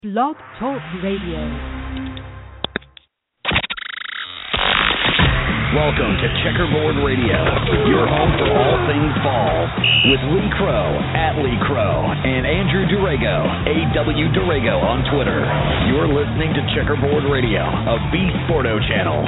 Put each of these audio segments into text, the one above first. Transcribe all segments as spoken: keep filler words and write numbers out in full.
Blog Talk Radio. Welcome to Checkerboard Radio, your home for all things ball, with Lee Crow at Lee Crow and Andrew Durego, A W Durego on Twitter. You're listening to Checkerboard Radio, a B Sporto channel.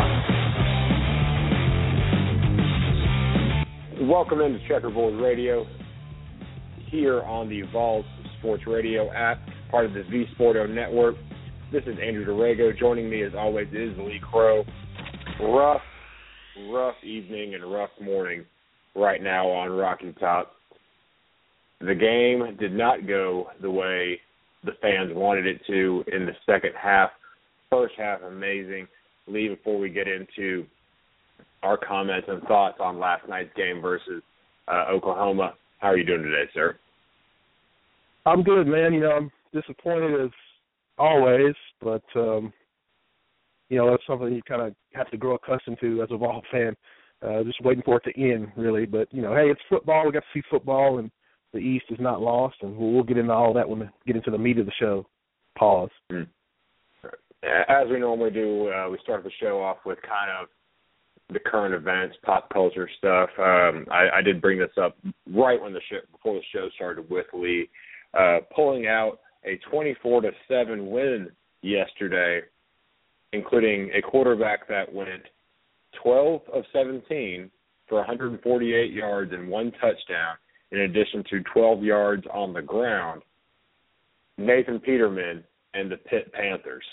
Welcome into Checkerboard Radio here on the Evolve Sports Radio app, part of the V Sporto network. This is Andrew Durego. Joining me, as always, is Lee Crow. Rough, rough evening and rough morning right now on Rocky Top. The game did not go the way the fans wanted it to in the second half. First half, amazing. Lee, before we get into our comments and thoughts on last night's game versus uh, Oklahoma, how are you doing today, sir? I'm good, man. You know, I'm disappointed as always, but, um, you know, that's something you kind of have to grow accustomed to as a Vol fan, uh, just waiting for it to end, really. But, you know, hey, it's football. We got to see football, and the East is not lost, and we'll, we'll get into all that when we get into the meat of the show. Pause. Mm. As we normally do, uh, we start the show off with kind of the current events, pop culture stuff. Um, I, I did bring this up right when the show, before the show started with Lee. Uh, pulling out a twenty-four to seven win yesterday, including a quarterback that went twelve of seventeen for one hundred forty-eight yards and one touchdown, in addition to twelve yards on the ground. Nathan Peterman and the Pitt Panthers.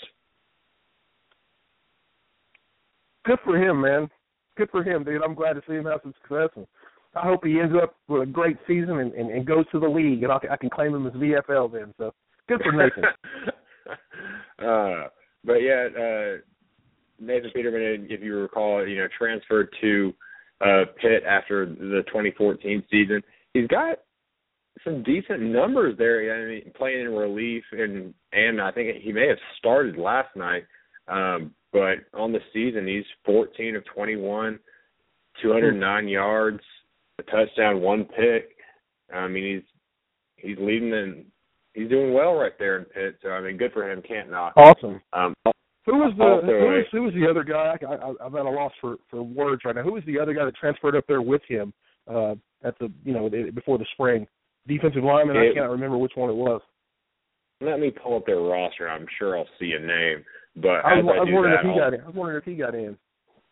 Good for him, man. Good for him, dude. I'm glad to see him have some success. And I hope he ends up with a great season and, and, and goes to the league, and I can, I can claim him as V F L then. So good for Nathan. uh, but yeah, uh, Nathan Peterman, if you recall, you know, transferred to uh, Pitt after the twenty fourteen season. He's got some decent numbers there. I mean, playing in relief, and and I think he may have started last night. Um, but on the season, he's fourteen of twenty-one, two hundred nine yards, a touchdown, one pick. I mean, he's he's leading and he's doing well right there in Pitt. So I mean, good for him. Can't knock. Awesome. Um, who was the also, who was, who was the other guy? I, I, I'm at a loss for, for words right now. Who was the other guy that transferred up there with him uh, at the you know before the spring? Defensive lineman. It, I can't remember which one it was. Let me pull up their roster. I'm sure I'll see a name. But I was, as I, I was do wondering that, if he I'll, got in. I was wondering if he got in.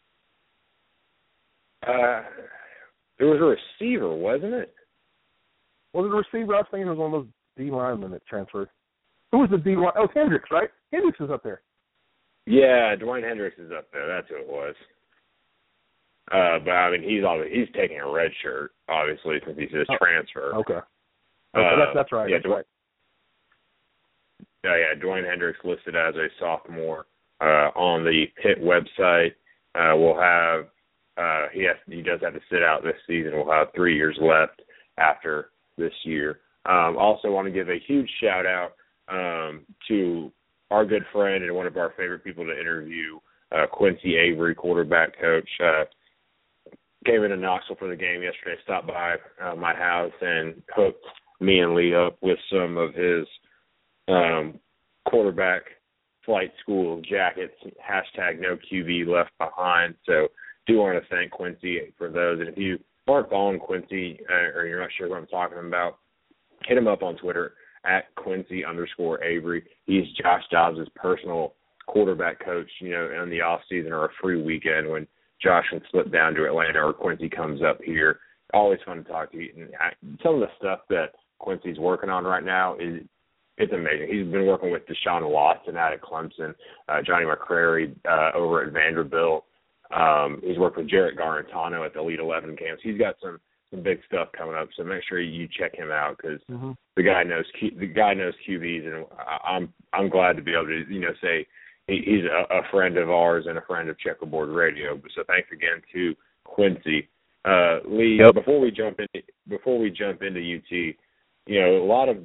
Uh, there was a receiver, wasn't it? Was it a receiver? I was thinking it was one of those D linemen that transferred. Who was the D line? Oh, Hendricks, right? Hendricks is up there. Yeah, Dwayne Hendricks is up there. That's who it was. Uh, but I mean, he's obviously, he's taking a red shirt, obviously, since he's his oh, transfer. Okay. okay uh, that's, that's right. Yeah, that's Dwayne, right. Yeah, yeah, Dwayne Hendricks listed as a sophomore uh, on the Pitt website. Uh, we'll have uh, he has he does have to sit out this season. We'll have three years left after this year. Um, also, want to give a huge shout out um, to our good friend and one of our favorite people to interview, uh, Quincy Avery, quarterback coach. Uh, came into Knoxville for the game yesterday. Stopped by uh, my house and hooked me and Lee up with some of his Um, quarterback flight school jackets, hashtag no Q B left behind. So do want to thank Quincy for those. And if you aren't following Quincy uh, or you're not sure what I'm talking about, hit him up on Twitter at Quincy underscore Avery. He's Josh Dobbs' personal quarterback coach, you know, in the off season or a free weekend when Josh can slip down to Atlanta or Quincy comes up here. Always fun to talk to you. And I, some of the stuff that Quincy's working on right now is it's amazing. He's been working with Deshaun Watson out at Clemson, uh, Johnny McCrary uh, over at Vanderbilt. Um, he's worked with Jarrett Garantano at the Elite eleven camps. He's got some, some big stuff coming up, so make sure you check him out because mm-hmm. the guy knows Q, the guy knows Q Bs, and I'm I'm glad to be able to you know say he, he's a, a friend of ours and a friend of Checkerboard Radio. So thanks again to Quincy. Uh, Lee, yep. before we jump into before we jump into U T, you know a lot of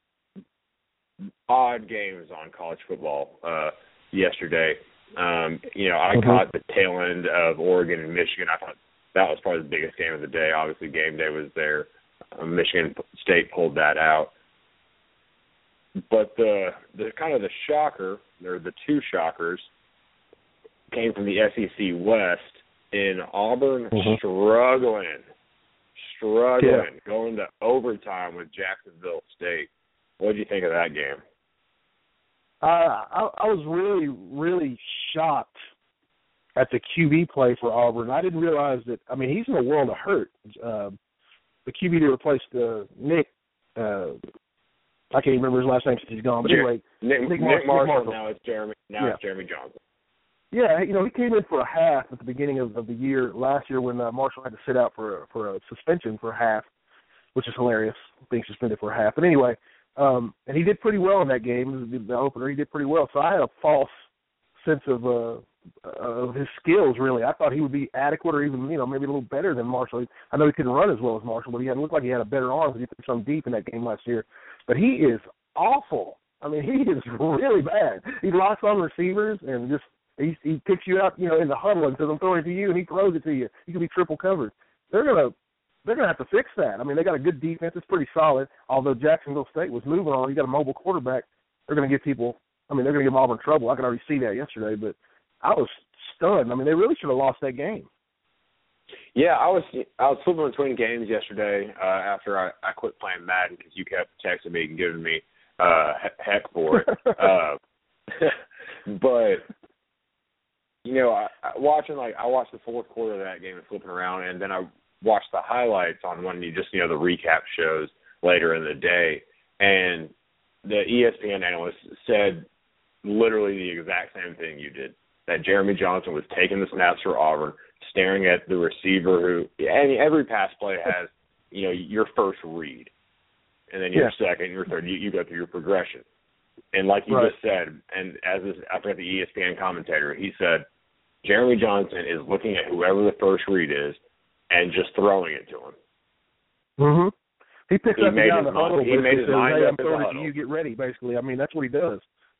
odd games on college football uh, yesterday. Um, you know, I mm-hmm. caught the tail end of Oregon and Michigan. I thought that was probably the biggest game of the day. Obviously, game day was there. Uh, Michigan State pulled that out. but the the kind of the shocker, or the two shockers, came from the S E C West in Auburn mm-hmm. struggling, struggling, yeah. going to overtime with Jacksonville State. What did you think of that game? Uh, I, I was really, really shocked at the Q B play for Auburn. I didn't realize that. I mean, he's in a world of hurt. Uh, the Q B that replaced uh, Nick. Uh, I can't even remember his last name since he's gone. But anyway, Nick, Nick, Nick, Marshall, Marshall, Nick Marshall. Now it's Jeremy. Now yeah. it's Jeremy Johnson. Yeah, you know, he came in for a half at the beginning of, of the year last year when uh, Marshall had to sit out for a, for a suspension for a half, which is hilarious, being suspended for a half. But anyway, um, and he did pretty well in that game, the, the opener. He did pretty well. So I had a false sense of uh, of his skills. Really, I thought he would be adequate, or even you know maybe a little better than Marshall. I know he couldn't run as well as Marshall, but he had, looked like he had a better arm because he put some deep in that game last year. But he is awful. I mean, he is really bad. He lost on receivers and just. He, he picks you out, you know, in the huddle and says, "I'm throwing it to you," and he throws it to you. You can be triple covered. They're gonna, they're gonna have to fix that. I mean, they got a good defense. It's pretty solid. Although Jacksonville State was moving on, you got a mobile quarterback. They're gonna give people. I mean, they're gonna give Auburn trouble. I could already see that yesterday, but I was stunned. I mean, they really should have lost that game. Yeah, I was I was flipping between games yesterday uh, after I, I quit playing Madden because you kept texting me and giving me uh, heck for it. uh, but. You know, I, I watching like I watched the fourth quarter of that game and flipping around, and then I watched the highlights on one of you just you know the recap shows later in the day, and the E S P N analyst said literally the exact same thing you did. That Jeremy Johnson was taking the snaps for Auburn, staring at the receiver who, and every pass play has you know your first read, and then your yeah. second, your third, you, you go through your progression. And like you right. just said, and as this, I forgot the E S P N commentator, he said, Jeremy Johnson is looking at whoever the first read is and just throwing it to him. Mm-hmm. He picks he up the guy in the huddle. He made his says, mind hey, up I'm throwing it to you, get ready, basically. I mean, that's what he does.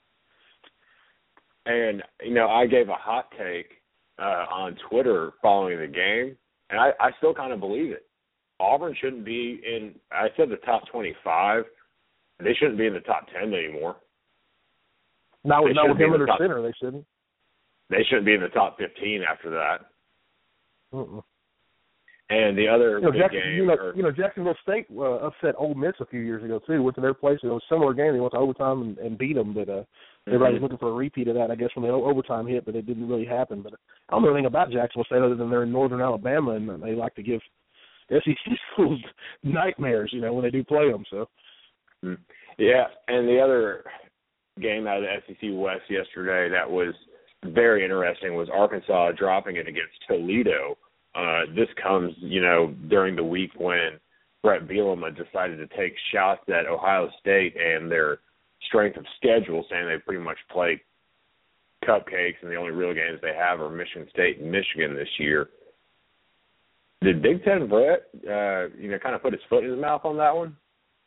And, you know, I gave a hot take uh, on Twitter following the game, and I, I still kind of believe it. Auburn shouldn't be in, I said the top twenty-five. They shouldn't be in the top ten anymore. Not with, not with him under top, center, they shouldn't. They shouldn't be in the top fifteen after that. Mm-mm. And the other you know, big Jackson, game, you know, or, you know, Jacksonville State uh, upset Ole Miss a few years ago too. Went to their place. It was a similar game. They went to overtime and, and beat them. But uh, everybody was looking for a repeat of that, I guess, when the overtime hit. But it didn't really happen. But I don't know anything about Jacksonville State other than they're in northern Alabama, and they like to give S E C schools nightmares, you know, when they do play them. So. Yeah, and the other game out of the S E C West yesterday that was very interesting was Arkansas dropping it against Toledo. Uh, this comes, you know, during the week when Brett Bielema decided to take shots at Ohio State and their strength of schedule, saying they pretty much played cupcakes and the only real games they have are Michigan State and Michigan this year. Did Big Ten Brett, uh, you know, kind of put his foot in his mouth on that one?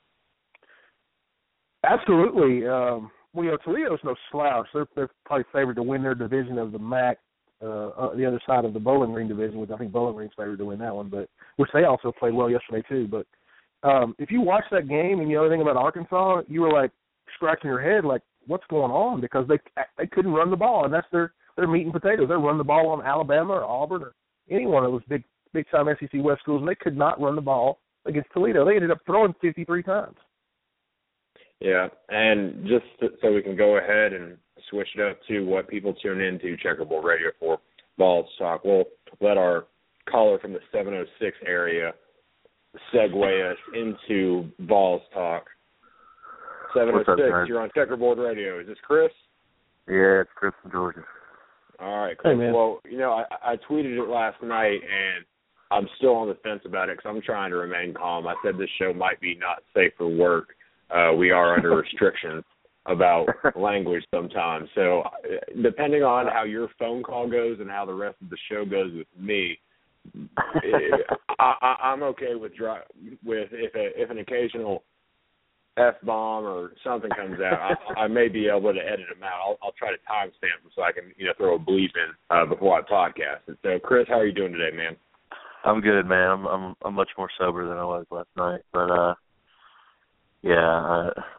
Absolutely. Um, well, you know, Toledo's no slouch. They're, they're probably favored to win their division of the M A C, uh, uh, the other side of the Bowling Green division, which I think Bowling Green's favored to win that one, but which they also played well yesterday too. But um, if you watch that game and you know anything about Arkansas, you were like scratching your head, like, what's going on? Because they they couldn't run the ball, and that's their their meat and potatoes. They run the ball on Alabama or Auburn or any one of those big big time S E C West schools, and they could not run the ball against Toledo. They ended up throwing fifty-three times. Yeah, and just so we can go ahead and switch it up to what people tune into Checkerboard Radio for Vols Talk, we'll let our caller from the seven oh six area segue us into Vols Talk. seven oh six, up, you're on Checkerboard Radio. Is this Chris? Yeah, it's Chris from Georgia. All right, Chris. Hey, man. Well, you know, I, I tweeted it last night, and I'm still on the fence about it because I'm trying to remain calm. I said this show might be not safe for work. Uh, we are under restrictions about language sometimes. So depending on how your phone call goes and how the rest of the show goes with me, I, I, I'm okay with dry, with if a, if an occasional F-bomb or something comes out, I, I may be able to edit them out. I'll, I'll try to timestamp them so I can, you know, throw a bleep in uh, before I podcast it. So, Chris, how are you doing today, man? I'm good, man. I'm I'm, I'm much more sober than I was last night, but uh, yeah, I,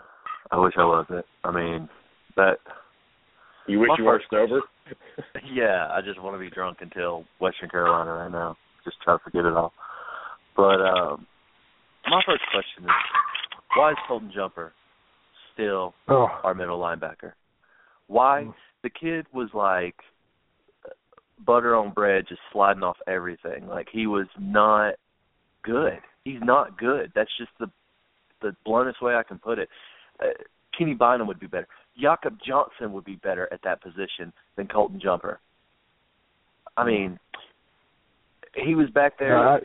I wish I wasn't. I mean, that. You wish you weren't sober? Yeah, I just want to be drunk until Western Carolina right now. Just try to forget it all. But um, my first question is, why is Colton Jumper still oh. our middle linebacker? Why? Mm. The kid was like butter on bread, just sliding off everything. Like, he was not good. He's not good. That's just the the bluntest way I can put it. Uh, Kenny Bynum would be better. Jakob Johnson would be better at that position than Colton Jumper. I mean, he was back there. No, I,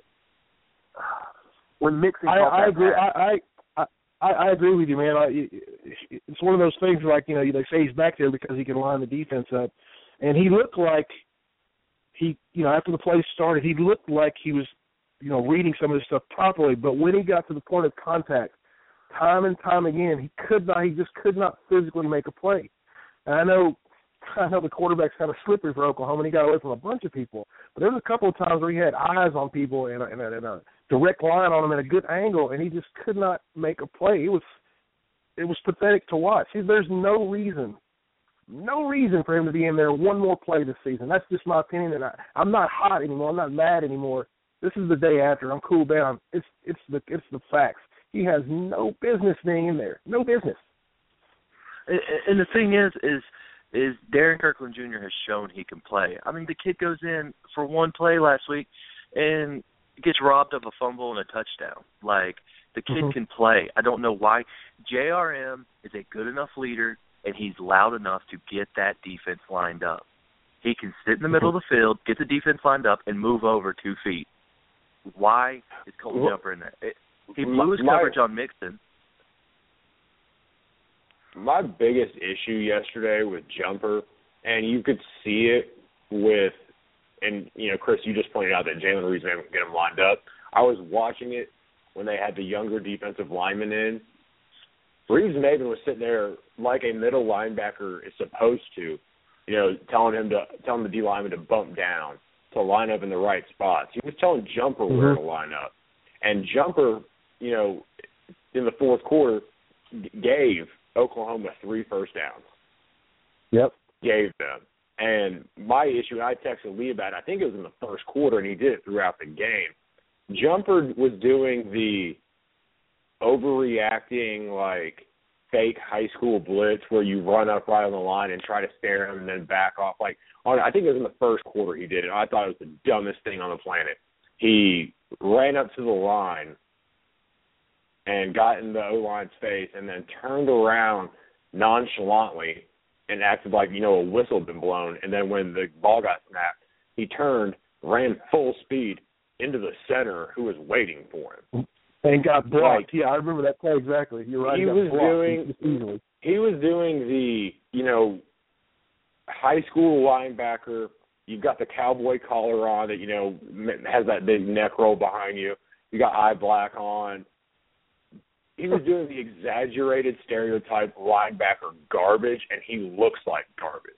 when mixing, I, I agree. I, I I I agree with you, man. I, it's one of those things like, you know, they say he's back there because he can line the defense up, and he looked like he, you know, after the play started, he looked like he was, you know, reading some of this stuff properly. But when he got to the point of contact, time and time again, he could not. He just could not physically make a play. And I know, I know the quarterback's kind of slippery for Oklahoma, and he got away from a bunch of people. But there was a couple of times where he had eyes on people and a, and a, and a direct line on them at a good angle, and he just could not make a play. It was, it was pathetic to watch. See, there's no reason, no reason for him to be in there one more play this season. That's just my opinion, and I, I'm not hot anymore. I'm not mad anymore. This is the day after. I'm cooled down. It's it's the it's the facts. He has no business being in there. No business. And the thing is, is, is Darren Kirkland Junior has shown he can play. I mean, the kid goes in for one play last week and gets robbed of a fumble and a touchdown. Like, the kid mm-hmm. can play. I don't know why. J R M is a good enough leader, and he's loud enough to get that defense lined up. He can sit in the middle mm-hmm. of the field, get the defense lined up, and move over two feet. Why is Colton well, Jumper in there? It, He blew his my, coverage on Mixon. My biggest issue yesterday with Jumper, and you could see it with, and, you know, Chris, you just pointed out that Jalen Reed's able to get him lined up. I was watching it when they had the younger defensive lineman in. Reeves-Maybin was sitting there like a middle linebacker is supposed to, you know, telling him to telling the D lineman to bump down, to line up in the right spots. He was telling Jumper mm-hmm. where to line up. And Jumper, you know, in the fourth quarter, gave Oklahoma three first downs. Yep. Gave them. And my issue, and I texted Lee about it, I think it was in the first quarter, and he did it throughout the game. Jumper was doing the overreacting, like, fake high school blitz where you run up right on the line and try to stare him and then back off. Like, on, I think it was in the first quarter he did it. I thought it was the dumbest thing on the planet. He ran up to the line and got in the O-line's face and then turned around nonchalantly and acted like, you know, a whistle had been blown. And then when the ball got snapped, he turned, ran full speed into the center who was waiting for him. And got blocked. Like, yeah, I remember that play exactly. You're right. He, he was doing he was doing the, you know, high school linebacker. You've got the cowboy collar on that, you know, has that big neck roll behind you. You got eye black on. He was doing the exaggerated stereotype linebacker garbage, and he looks like garbage.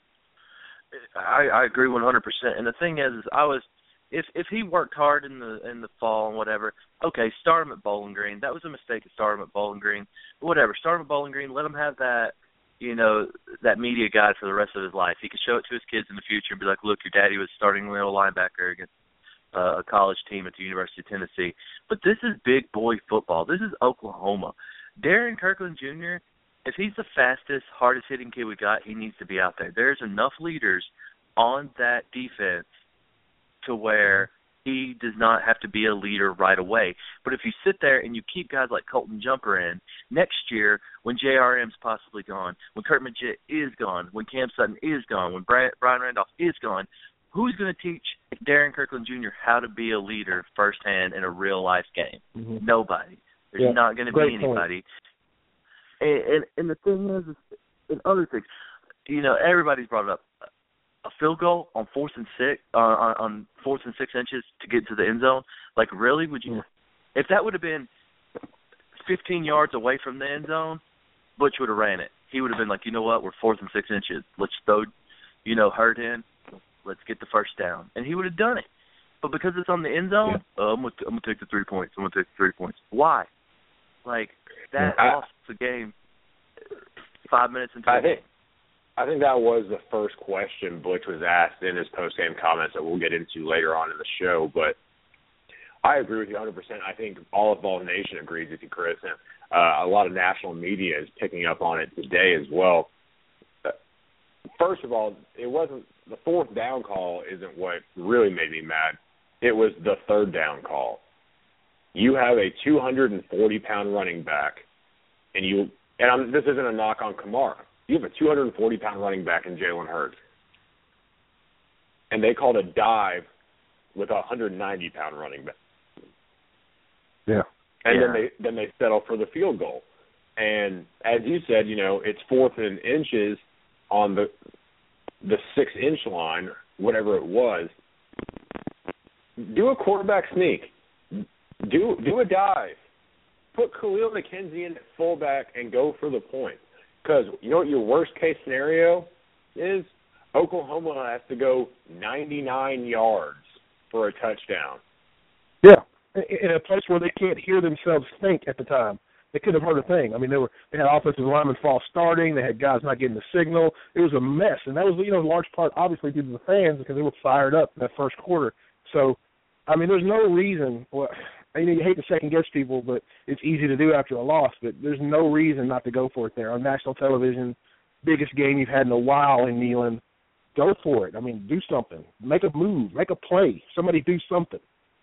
I, I agree one hundred percent. And the thing is, is I was if if he worked hard in the in the fall and whatever, okay, start him at Bowling Green. That was a mistake to start him at Bowling Green. Whatever, start him at Bowling Green. Let him have that, you know, that media guide for the rest of his life. He could show it to his kids in the future and be like, look, your daddy was starting middle linebacker against uh, a college team at the University of Tennessee. But this is big boy football. This is Oklahoma. Darren Kirkland Junior, if he's the fastest, hardest-hitting kid we got, he needs to be out there. There's enough leaders on that defense to where he does not have to be a leader right away. But if you sit there and you keep guys like Colton Jumper in, next year when J R M's possibly gone, when Kurt Magid is gone, when Cam Sutton is gone, when Brian Randolph is gone, who's going to teach Darren Kirkland Junior how to be a leader firsthand in a real-life game? Mm-hmm. Nobody. There's yeah, not going to be anybody. And, and and the thing is, is, and other things, you know, everybody's brought it up. A field goal on fourth and six, uh, on, on fourth and six inches to get to the end zone. Like, really, would you? Yeah. If that would have been fifteen yards away from the end zone, Butch would have ran it. He would have been like, you know what, we're fourth and six inches. Let's throw, you know, Hurt in. Let's get the first down, and he would have done it. But because it's on the end zone, yeah. uh, I'm gonna I'm gonna take the three points. I'm gonna take the three points. Why? Like that I, lost the game five minutes into I the think, game. I think that was the first question Butch was asked in his post-game comments that we'll get into later on in the show. But I agree with you one hundred percent. I think all of Vol Nation agrees with you, Chris. And uh, a lot of national media is picking up on it today as well. First of all, it wasn't the fourth down call isn't what really made me mad. It was the third down call. You have a two hundred forty pound running back, and you and I'm, this isn't a knock on Kamara. You have a two hundred forty pound running back in Jalen Hurts, and they called a dive with a one hundred ninety pound running back. Yeah, and yeah. then they then they settle for the field goal. And as you said, you know, it's fourth and inches on the the six inch line, whatever it was. Do a quarterback sneak. Do do a dive. Put Khalil McKenzie in at fullback and go for the point. Because you know what your worst case scenario is? Oklahoma has to go ninety-nine yards for a touchdown. Yeah, in a place where they can't hear themselves think at the time. They couldn't have heard a thing. I mean, they were they had offensive linemen false starting. They had guys not getting the signal. It was a mess, and that was, you know, in large part obviously due to the fans because they were fired up in that first quarter. So, I mean, there's no reason. Well, you know, you hate to second guess people, but it's easy to do after a loss. But there's no reason not to go for it there on national television, biggest game you've had in a while in Neyland. Go for it. I mean, do something. Make a move. Make a play. Somebody do something.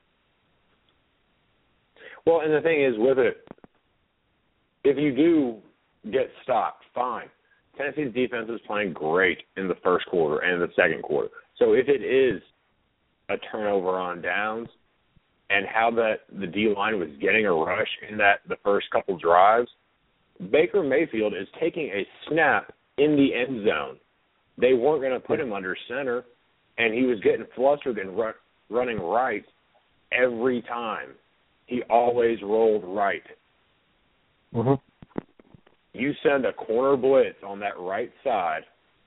Well, and the thing is with it, if you do get stopped, fine. Tennessee's defense is playing great in the first quarter and the second quarter. So if it is a turnover on downs and how that the D-line was getting a rush in that the first couple drives, Baker Mayfield is taking a snap in the end zone. They weren't going to put him under center, and he was getting flustered and run, running right every time. He always rolled right. Mm-hmm. You send a corner blitz on that right side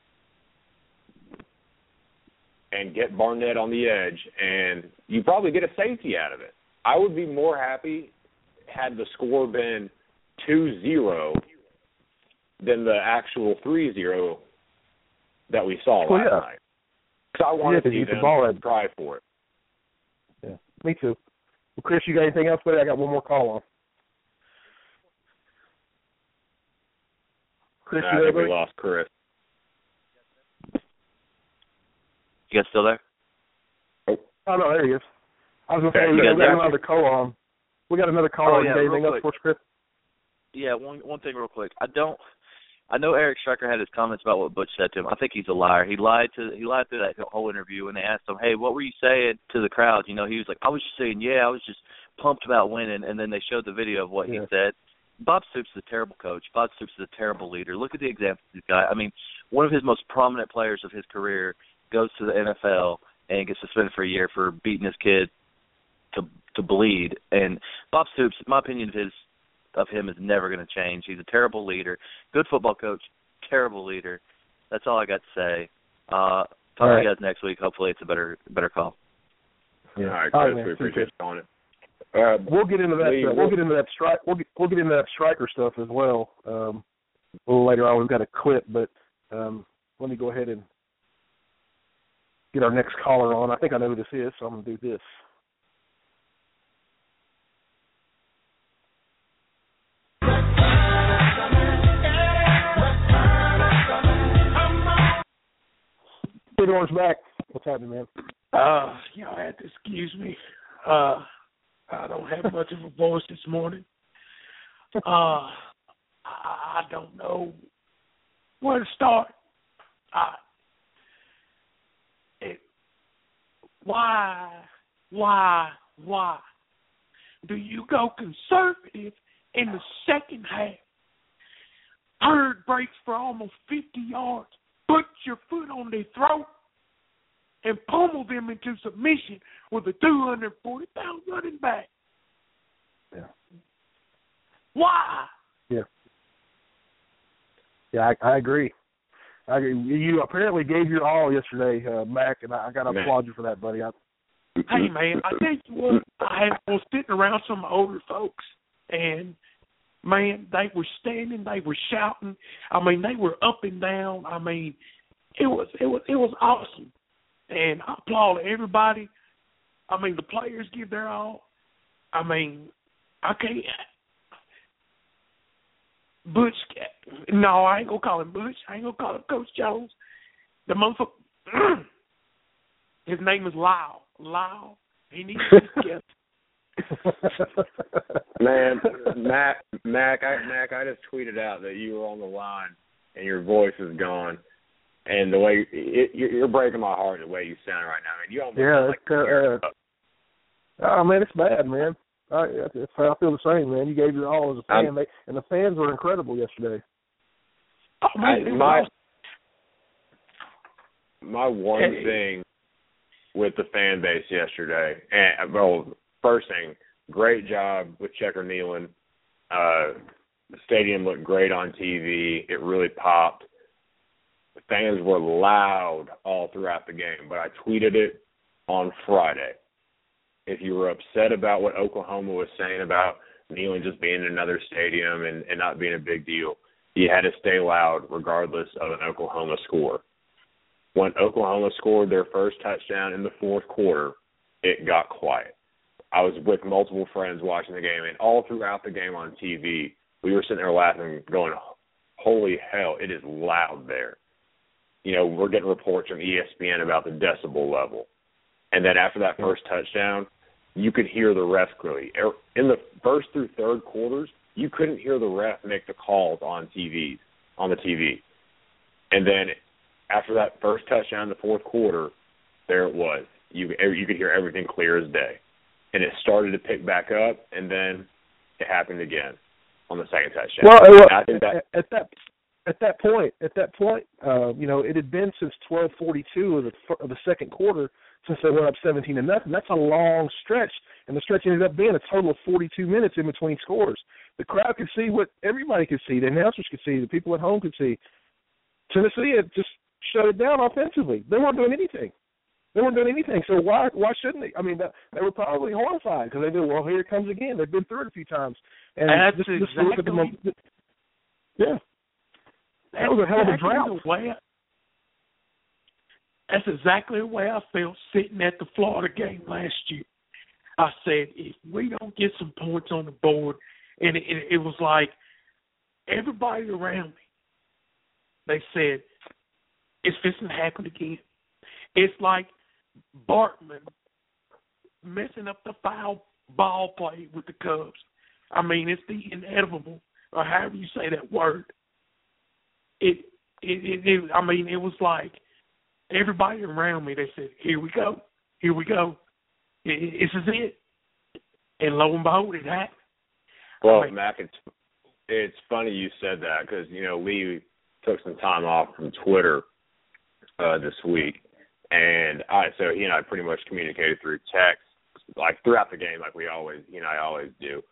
and get Barnett on the edge, and you probably get a safety out of it. I would be more happy had the score been two zero than the actual three zero that we saw last well, yeah. night. Because I wanted yeah, to see the them ball try for it. Yeah, me too. Well, Chris, you got anything else, buddy? I got one more call on. Chris, I you think there, we buddy? lost Chris. You guys still there? Oh, no, there he is. I was going to Okay, say, we you got, guys we got got another call on. We got another call Oh, on. yeah, You got anything real else quick. for us, Chris? Yeah, one one thing real quick. I don't. I know Eric Striker had his comments about what Butch said to him. I think he's a liar. He lied to he lied through that whole interview when they asked him, "Hey, what were you saying to the crowd?" You know, he was like, "I was just saying, yeah, I was just pumped about winning." And then they showed the video of what Yeah. he said. Bob Stoops is a terrible coach. Bob Stoops is a terrible leader. Look at the example of this guy. I mean, one of his most prominent players of his career goes to the N F L and gets suspended for a year for beating his kid to to bleed. And Bob Stoops, my opinion of his of him is never going to change. He's a terrible leader, good football coach, terrible leader. That's all I got to say. Uh, talk All to right. you guys next week. Hopefully, it's a better better call. Yeah. All right, All Chris, right, man. we appreciate Appreciate you on it. Uh, We'll get into that. Lee, Uh, we'll get into that strike. We'll get we'll get into that striker stuff as well. Um, a little later on, we've got a clip, but um, let me go ahead and get our next caller on. I think I know who this is, so I'm going to do this. Big Orange back. What's happening, man? Uh, y'all have to excuse me. Uh, I don't have much of a voice this morning. Uh, I, I don't know where to start. Uh, it, why, why, why do you go conservative in the second half? Herd breaks for almost fifty yards. Put your foot on their throat and pummel them into submission with a two hundred forty pound running back. Yeah. Why? Yeah. Yeah, I, I agree. I agree. You apparently gave your all yesterday, uh, Mac, and I, I got to Man. applaud you for that, buddy. I, Hey, man, I tell you what, I was sitting around some older folks, and man, they were standing, they were shouting. I mean, they were up and down. I mean, it was it was it was awesome, and I applaud everybody. I mean, the players give their all. I mean, I can't. Butch, no, I ain't gonna call him Butch. I ain't gonna call him Coach Jones. The motherfucker, his name is Lyle. Lyle, he needs to get. Man, Mac, Mac, I, Mac, I just tweeted out that you were on the line and your voice is gone, and the way it, you're breaking my heart the way you sound right now. Man, you almost yeah, like uh, uh, oh man, it's bad, man. I, I feel the same, man. You gave your all as a fan, they, and the fans were incredible yesterday. Oh, man, I, my my one hey. thing with the fan base yesterday, and well, first thing, great job with Checker Neyland. Uh, the stadium looked great on T V. It really popped. The fans were loud all throughout the game, but I tweeted it on Friday. If you were upset about what Oklahoma was saying about Neyland just being in another stadium and, and not being a big deal, you had to stay loud regardless of an Oklahoma score. When Oklahoma scored their first touchdown in the fourth quarter, it got quiet. I was with multiple friends watching the game, and all throughout the game on T V, we were sitting there laughing, going, holy hell, it is loud there. You know, we're getting reports from E S P N about the decibel level. And then after that first touchdown, you could hear the ref clearly. In the first through third quarters, you couldn't hear the ref make the calls on T V, on the T V. And then after that first touchdown in the fourth quarter, there it was. You you could hear everything clear as day. And it started to pick back up, and then it happened again on the second touchdown. Well, well I think that, at that at that point, at that point, uh, you know, it had been since twelve forty-two of the of the second quarter since they went up seventeen to nothing. That's a long stretch, and the stretch ended up being a total of forty-two minutes in between scores. The crowd could see what everybody could see. The announcers could see. The people at home could see. Tennessee had just shut it down offensively. They weren't doing anything. They weren't doing anything. So why why shouldn't they? I mean, that, they were probably horrified because they knew, well, here it comes again. They've been through it a few times. And that's just, exactly, just look at the moment. Yeah. That was a hell of a drought. The way I, that's exactly the way I felt sitting at the Florida game last year. I said, if we don't get some points on the board, and it, it, it was like everybody around me, they said, it's fixing to happen again. It's like Bartman messing up the foul ball play with the Cubs. I mean, it's the inevitable, or however you say that word. It, it, it, it I mean, it was like everybody around me, they said, here we go, here we go. It, it, this is it. And lo and behold, it happened. Well, I mean, Mac, it's, it's funny you said that because, you know, Lee took some time off from Twitter uh, this week. And I, so he and I pretty much communicated through text, like throughout the game, like we always, you know, I always do.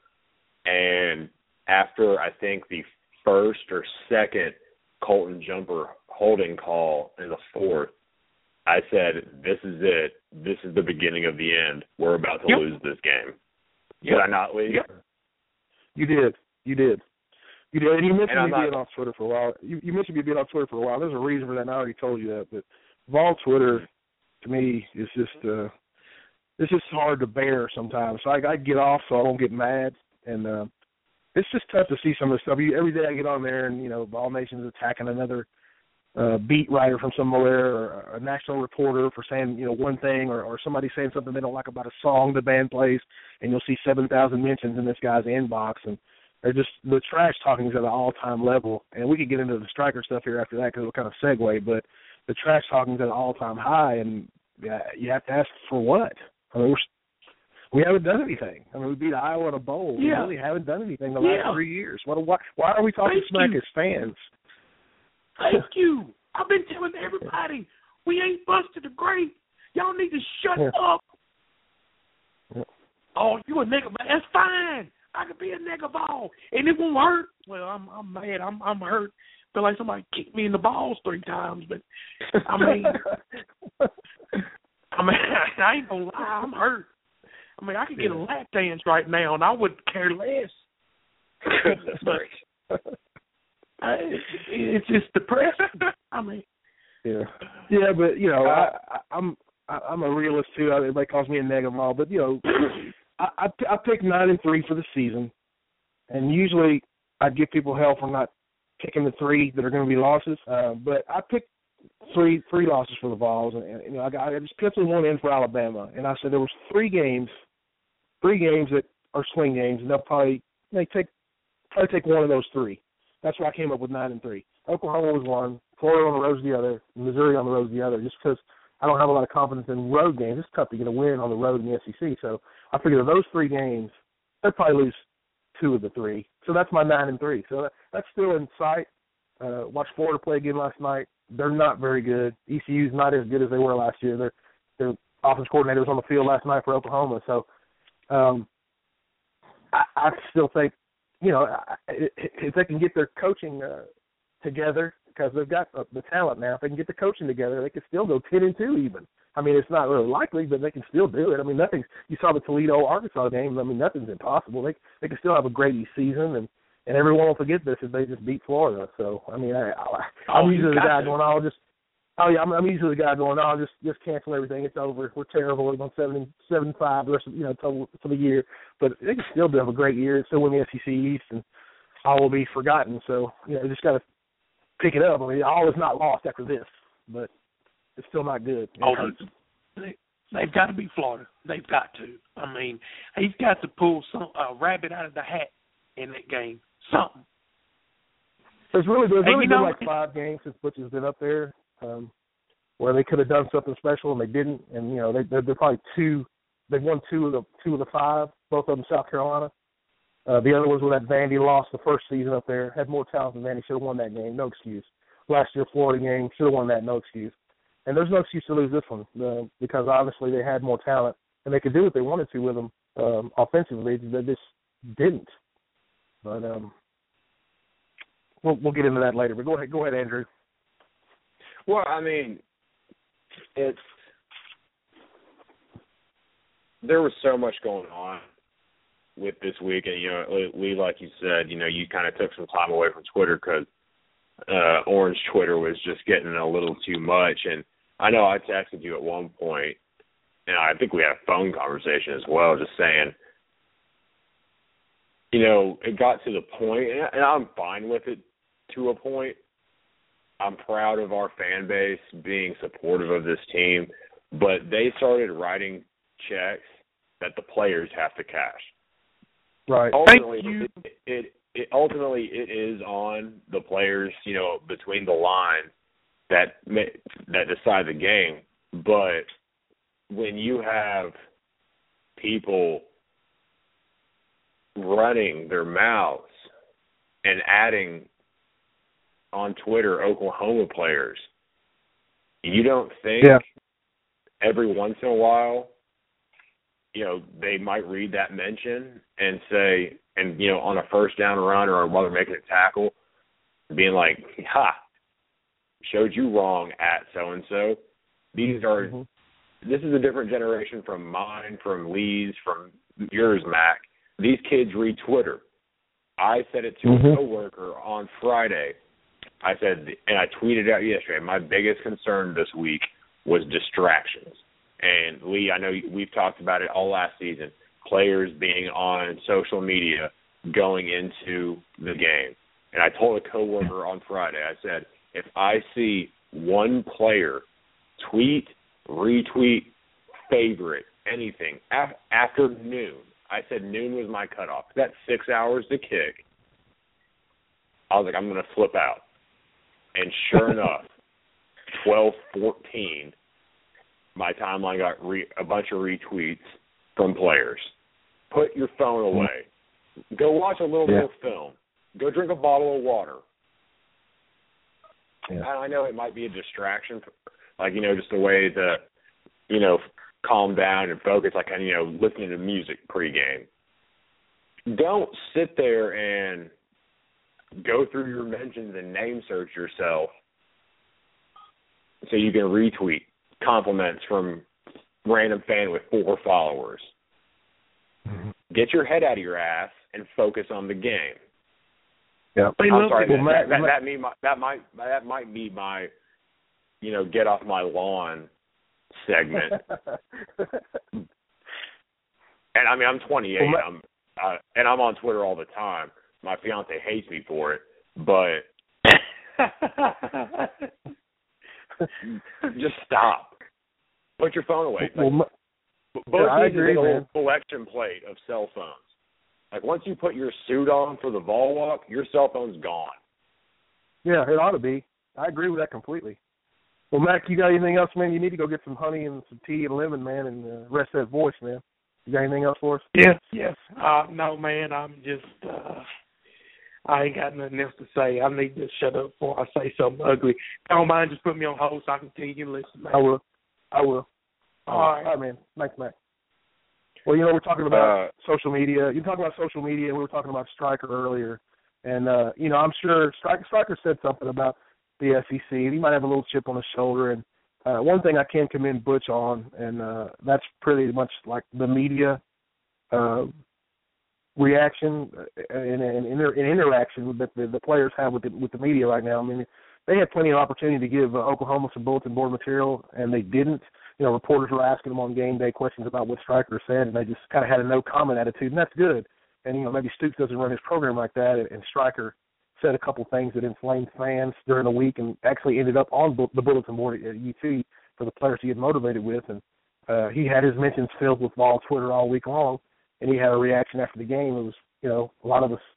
And after I think the first or second Colton Jumper holding call in the fourth, I said, "This is it. This is the beginning of the end. We're about to yep. lose this game." Yep. Did I not, Lee? Yep. You did. You did. You did. And you mentioned and me being not, off Twitter for a while. You, you mentioned me being off Twitter for a while. There's a reason for that, and I already told you that. But Vol Twitter, to me, is just uh, it's just hard to bear sometimes. So I, I get off so I don't get mad, and uh, it's just tough to see some of the stuff. You, every day I get on there, and you know, Vol Nation's attacking another uh, beat writer from somewhere, or a national reporter for saying you know one thing, or, or somebody saying something they don't like about a song the band plays, and you'll see seven thousand mentions in this guy's inbox, and they're just the trash talking is at an all-time level. And we could get into the striker stuff here after that because it'll kind of segue, but the trash talking is at an all-time high, and yeah, you have to ask for what? I mean, we're, we haven't done anything. I mean, we beat Iowa in a bowl. Yeah. We really haven't done anything the yeah. last three years. What? Why, why are we talking Thank smack you. as fans? Thank you. I've been telling everybody, we ain't busted the grape. Y'all need to shut Yeah. up. Yeah. Oh, you a nigga, man. That's fine. I could be a nigga ball, and it won't hurt. Well, I'm I'm mad. I'm I'm hurt. Feel like somebody kicked me in the balls three times, but I mean, I mean, I ain't gonna lie. I'm hurt. I mean, I could get a lap dance right now, and I wouldn't care less. Goodness gracious. I, it's just depressing. I mean, yeah, yeah, but you know, I, I, I'm I, I'm a realist too. Everybody calls me a negative all, but you know, I, I I picked nine and three for the season, and usually I give people hell for not picking the three that are going to be losses. Uh, but I picked three three losses for the Vols, and, and you know, I got I just penciled one in for Alabama, and I said there was three games, three games that are swing games, and they'll probably they take probably take one of those three. That's why I came up with nine and three. Oklahoma was one, Florida on the road was the other, Missouri on the road was the other. Just because I don't have a lot of confidence in road games, it's tough to get a win on the road in the S E C. So I figured those three games, they'll probably lose two of the three. So that's my nine and three. So that, that's still in sight. Uh, watched Florida play again last night. They're not very good. E C U's not as good as they were last year. Their their offense coordinator was on the field last night for Oklahoma. So um, I, I still think, you know, if they can get their coaching uh, together, because they've got the talent now, if they can get the coaching together, they can still go ten and two even. I mean, it's not really likely, but they can still do it. I mean, nothing's. You saw the Toledo Arkansas game. I mean, nothing's impossible. They they can still have a great season, and, and everyone will forget this if they just beat Florida. So I mean, I, I, I'm oh, usually the guy to. going, "I'll just." Oh yeah, I'm, I'm usually the guy going, "I'll just just cancel everything. It's over. We're terrible. We're going seven seven five the rest of you know total for the year." But they can still have a great year. Still win the S E C East, and all will be forgotten. So you know, just got to pick it up. I mean, all is not lost after this, but it's still not good. Oh, they, they've got to be Florida. They've got to. I mean, he's got to pull some a rabbit out of the hat in that game. Something. There's really, there's really you been know, like five games since Butch has been up there um, where they could have done something special and they didn't. And you know, they, they're, they're probably two. They've won two of the two of the five. Both of them South Carolina. Uh, the other was when that Vandy lost the first season up there. Had more talent than Vandy. Should have won that game. No excuse. Last year, Florida game. Should have won that. No excuse. And there's no excuse to lose this one uh, because obviously they had more talent and they could do what they wanted to with them um, offensively. They just didn't. But um, we'll we'll get into that later. But go ahead, go ahead, Andrew. Well, I mean, it's there was so much going on with this week, and you know, Lee, like you said, you know, you kind of took some time away from Twitter because uh, Orange Twitter was just getting a little too much. And I know I texted you at one point, and I think we had a phone conversation as well, just saying, you know, it got to the point, and I'm fine with it to a point. I'm proud of our fan base being supportive of this team, but they started writing checks that the players have to cash. Right. Ultimately, Thank you. It, it, it ultimately it is on the players, you know, between the lines that that decide the game. But when you have people running their mouths and adding on Twitter Oklahoma players, you don't think yeah. every once in a while, you know, they might read that mention and say, and, you know, on a first down run or while they're making a tackle, being like, ha, showed you wrong at so-and-so. These are, mm-hmm. This is a different generation from mine, from Lee's, from yours, Mac. These kids read Twitter. I said it to mm-hmm. a coworker on Friday. I said, and I tweeted out yesterday, my biggest concern this week was distractions. And, Lee, I know we've talked about it all last season, players being on social media going into the game. And I told a coworker on Friday, I said, if I see one player tweet, retweet, favorite, anything, af- after noon, I said noon was my cutoff. That's six hours to kick. I was like, I'm going to flip out. And sure enough, twelve fourteen, my timeline got re- a bunch of retweets from players. Put your phone away. Go watch a little yeah. bit of film. Go drink a bottle of water. Yeah. I know it might be a distraction, like, you know, just a way to, you know, calm down and focus, like, you know, listening to music pregame. Don't sit there and go through your mentions and name search yourself so you can retweet compliments from random fan with four followers. Mm-hmm. Get your head out of your ass and focus on the game. Yeah, They I'm love sorry. to- That, Well, that, Matt- that, that, mean my, that might that might be my, you know, get off my lawn segment. And I mean, I'm twenty-eight. Well, Matt- I'm uh, and I'm on Twitter all the time. My fiance hates me for it, but just stop. Put your phone away. Well, Like, Ma- both yeah, I needs to agree, get a man. little collection plate of cell phones. Like once you put your suit on for the ball walk, your cell phone's gone. Yeah, it ought to be. I agree with that completely. Well, Mac, you got anything else, man? You need to go get some honey and some tea and lemon, man, and uh, rest that voice, man. You got anything else for us? Yes, yes. Uh, no, man, I'm just, uh, I ain't got nothing else to say. I need to shut up before I say something ugly. Don't mind, just put me on hold so I can continue to listen, man. I will. I will. All right. All right, man. Thanks, Mac. Well, you know, we're talking about Uh, social media. You're talking about social media. We were talking about Stryker earlier. And, uh, you know, I'm sure Stryker, Stryker said something about the S E C. He might have a little chip on his shoulder. And uh, one thing I can commend Butch on, and uh, that's pretty much like the media uh, reaction and, and, inter- and interaction that the, the players have with the, with the media right now. I mean, they had plenty of opportunity to give uh, Oklahoma some bulletin board material, and they didn't. You know, reporters were asking them on game day questions about what Stryker said, and they just kind of had a no-comment attitude, and that's good. And, you know, maybe Stoops doesn't run his program like that, and, and Stryker said a couple things that inflamed fans during the week and actually ended up on bu- the bulletin board at U T for the players to get motivated with. And uh, he had his mentions filled with Vol Twitter all week long, and he had a reaction after the game. It was, you know, a lot of us,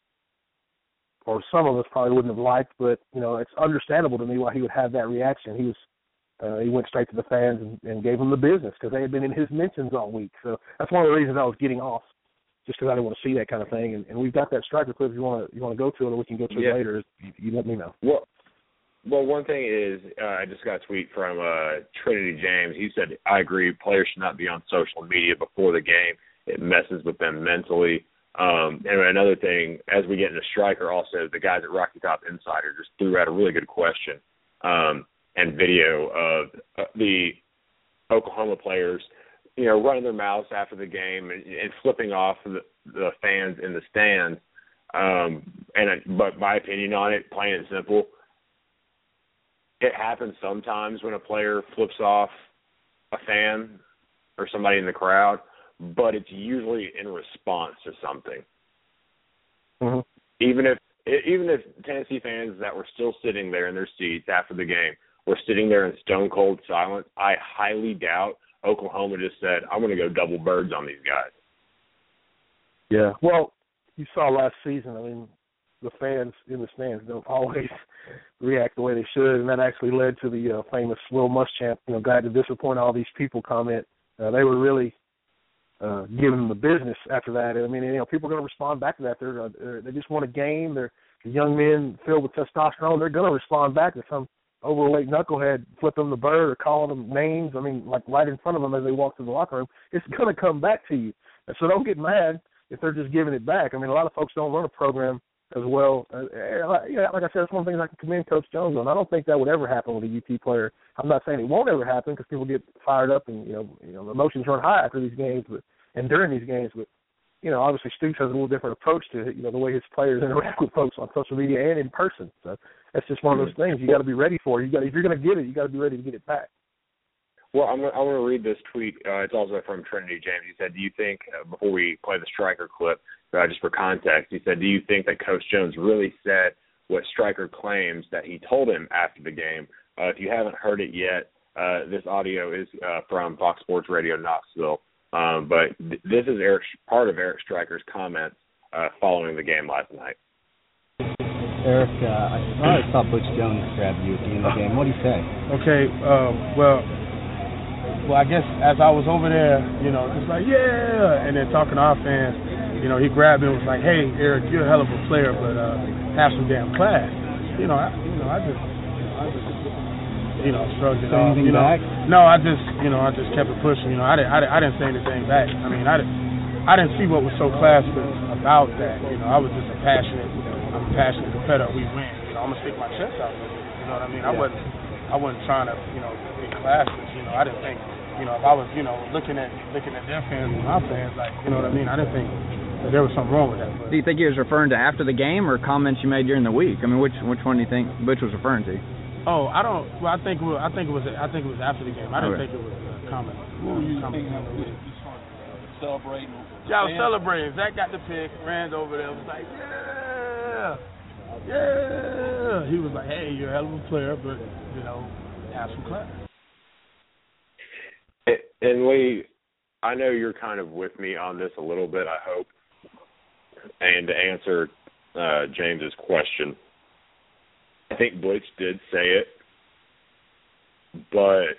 or some of us probably wouldn't have liked, but, you know, it's understandable to me why he would have that reaction. He was Uh, he went straight to the fans and, and gave them the business because they had been in his mentions all week. So that's one of the reasons I was getting off, just because I didn't want to see that kind of thing. And, and we've got that Stryker clip. If you want to, you want to go to it, or we can go to Yeah. it later. You, you let me know. Well, well, one thing is, uh, I just got a tweet from uh, Trinity James. He said, "I agree. Players should not be on social media before the game. It messes with them mentally." Um, and another thing, as we get into Stryker, also the guys at Rocky Top Insider just threw out a really good question. Um, and video of uh, the Oklahoma players, you know, running their mouths after the game and, and flipping off the, the fans in the stands. Um, and but my opinion on it, plain and simple, it happens sometimes when a player flips off a fan or somebody in the crowd, but it's usually in response to something. Mm-hmm. Even if even if Tennessee fans that were still sitting there in their seats after the game were sitting there in stone cold silence, I highly doubt Oklahoma just said, "I'm going to go double birds on these guys." Yeah. Well, you saw last season, I mean, the fans in the stands don't always react the way they should, and that actually led to the uh, famous Will Muschamp, you know, guy to disappoint all these people comment. Uh, they were really uh, giving them the business after that. I mean, you know, people are going to respond back to that. They're, uh, they're they just want a game. They're young men filled with testosterone. They're going to respond back to some overweight knucklehead flipping them the bird or calling them names. I mean, like right in front of them as they walk through the locker room. It's going to come back to you. And so don't get mad if they're just giving it back. I mean, a lot of folks don't run a program as well. Uh, yeah, like I said, it's one of the things I can commend Coach Jones on. I don't think that would ever happen with a U T player. I'm not saying it won't ever happen because people get fired up and, you know, you know, emotions run high after these games but and during these games. But, you know, obviously Stoops has a little different approach to it, you know, the way his players interact with folks on social media and in person. So that's just one of those things you got to be ready for. You got if you're going to get it, you got to be ready to get it back. Well, I'm, I want to read this tweet. Uh, it's also from Trinity James. He said, "Do you think uh, before we play the Stryker clip, uh, just for context, he said, do you think that Coach Jones really said what Stryker claims that he told him after the game? Uh, if you haven't heard it yet, uh, this audio is uh, from Fox Sports Radio Knoxville. Um, but th- this is Eric, part of Eric Stryker's comments uh, following the game last night." Eric, uh, I thought I saw Butch Jones grab you at the end of the game. What did he say? Okay, um, well, well, I guess as I was over there, you know, just like, yeah, and then talking to our fans, you know, he grabbed me and was like, "Hey, Eric, you're a hell of a player, but uh, have some damn class." You know, I, you know, I just, you know, I just, you know, shrugged it Say off. anything You know, back? no, I just, you know, I just kept it pushing. You know, I didn't, I didn't, I didn't say anything back. I mean, I didn't, I didn't see what was so classless about that. You know, I was just a passionate, I'm a passionate competitor. We win. You know, I'm gonna stick my chest out with it. You know what I mean? I wasn't, I wasn't trying to, you know, be classless. You know, I didn't think. You know, if I was, you know, looking at looking at their fans and my fans, like, you know what I mean? I didn't think there was something wrong with that. But. Do you think he was referring to after the game or comments you made during the week? I mean, which which one do you think Butch was referring to? Oh, I don't. Well, I think it was, I think it was I think it was after the game. I didn't okay. think it was a comment. What were you comment celebrating? Yeah, I was celebrating. Zach got the pick. Rand's over there. Was like, yeah, yeah. He was like, hey, you're a hell of a player, but you know, have some class. And Lee, I know you're kind of with me on this a little bit, I hope. And to answer uh, James's question, I think Butch did say it, but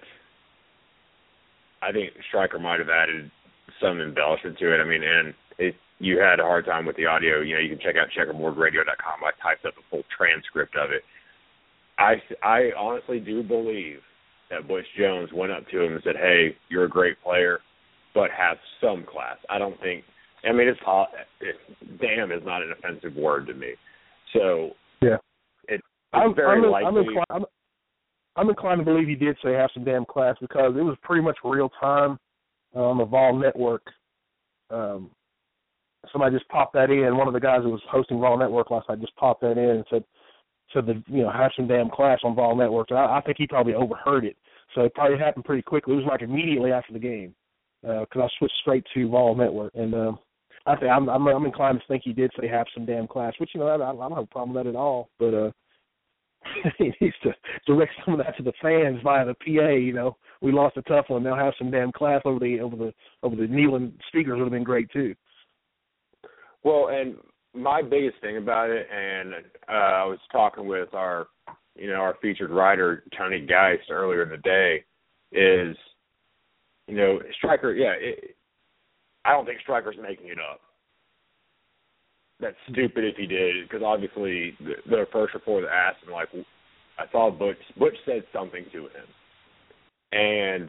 I think Stryker might have added some embellishment to it. I mean, and if you had a hard time with the audio, you know, you can check out checkerboard radio dot com. I typed up a full transcript of it. I, I honestly do believe that Butch Jones went up to him and said, hey, you're a great player, but have some class. I don't think – I mean, it's it, damn is not an offensive word to me. So yeah, it, it's I'm, very I'm, likely – I'm inclined, I'm, I'm inclined to believe he did say have some damn class because it was pretty much real time uh, on the Vol Network. Um, somebody just popped that in. One of the guys who was hosting Vol Network last night just popped that in and said, said that, you know, have some damn class on Vol Network. So I, I think he probably overheard it. So it probably happened pretty quickly. It was like immediately after the game because uh, I switched straight to Vol Network. And um, I think I'm, I'm, I'm inclined to think he did say have some damn class, which, you know, I, I don't have a problem with that at all. But uh, he needs to direct some of that to the fans via the P A. You know, we lost a tough one. They'll have some damn class over the over the over the kneeling speakers would have been great too. Well, and my biggest thing about it, and uh, I was talking with our, you know, our featured writer Tony Geist earlier in the day, is, you know, Stryker. Yeah, it, I don't think Stryker's making it up. That's stupid if he did, because obviously the, the first reporter asked him, like, I saw Butch. Butch said something to him, and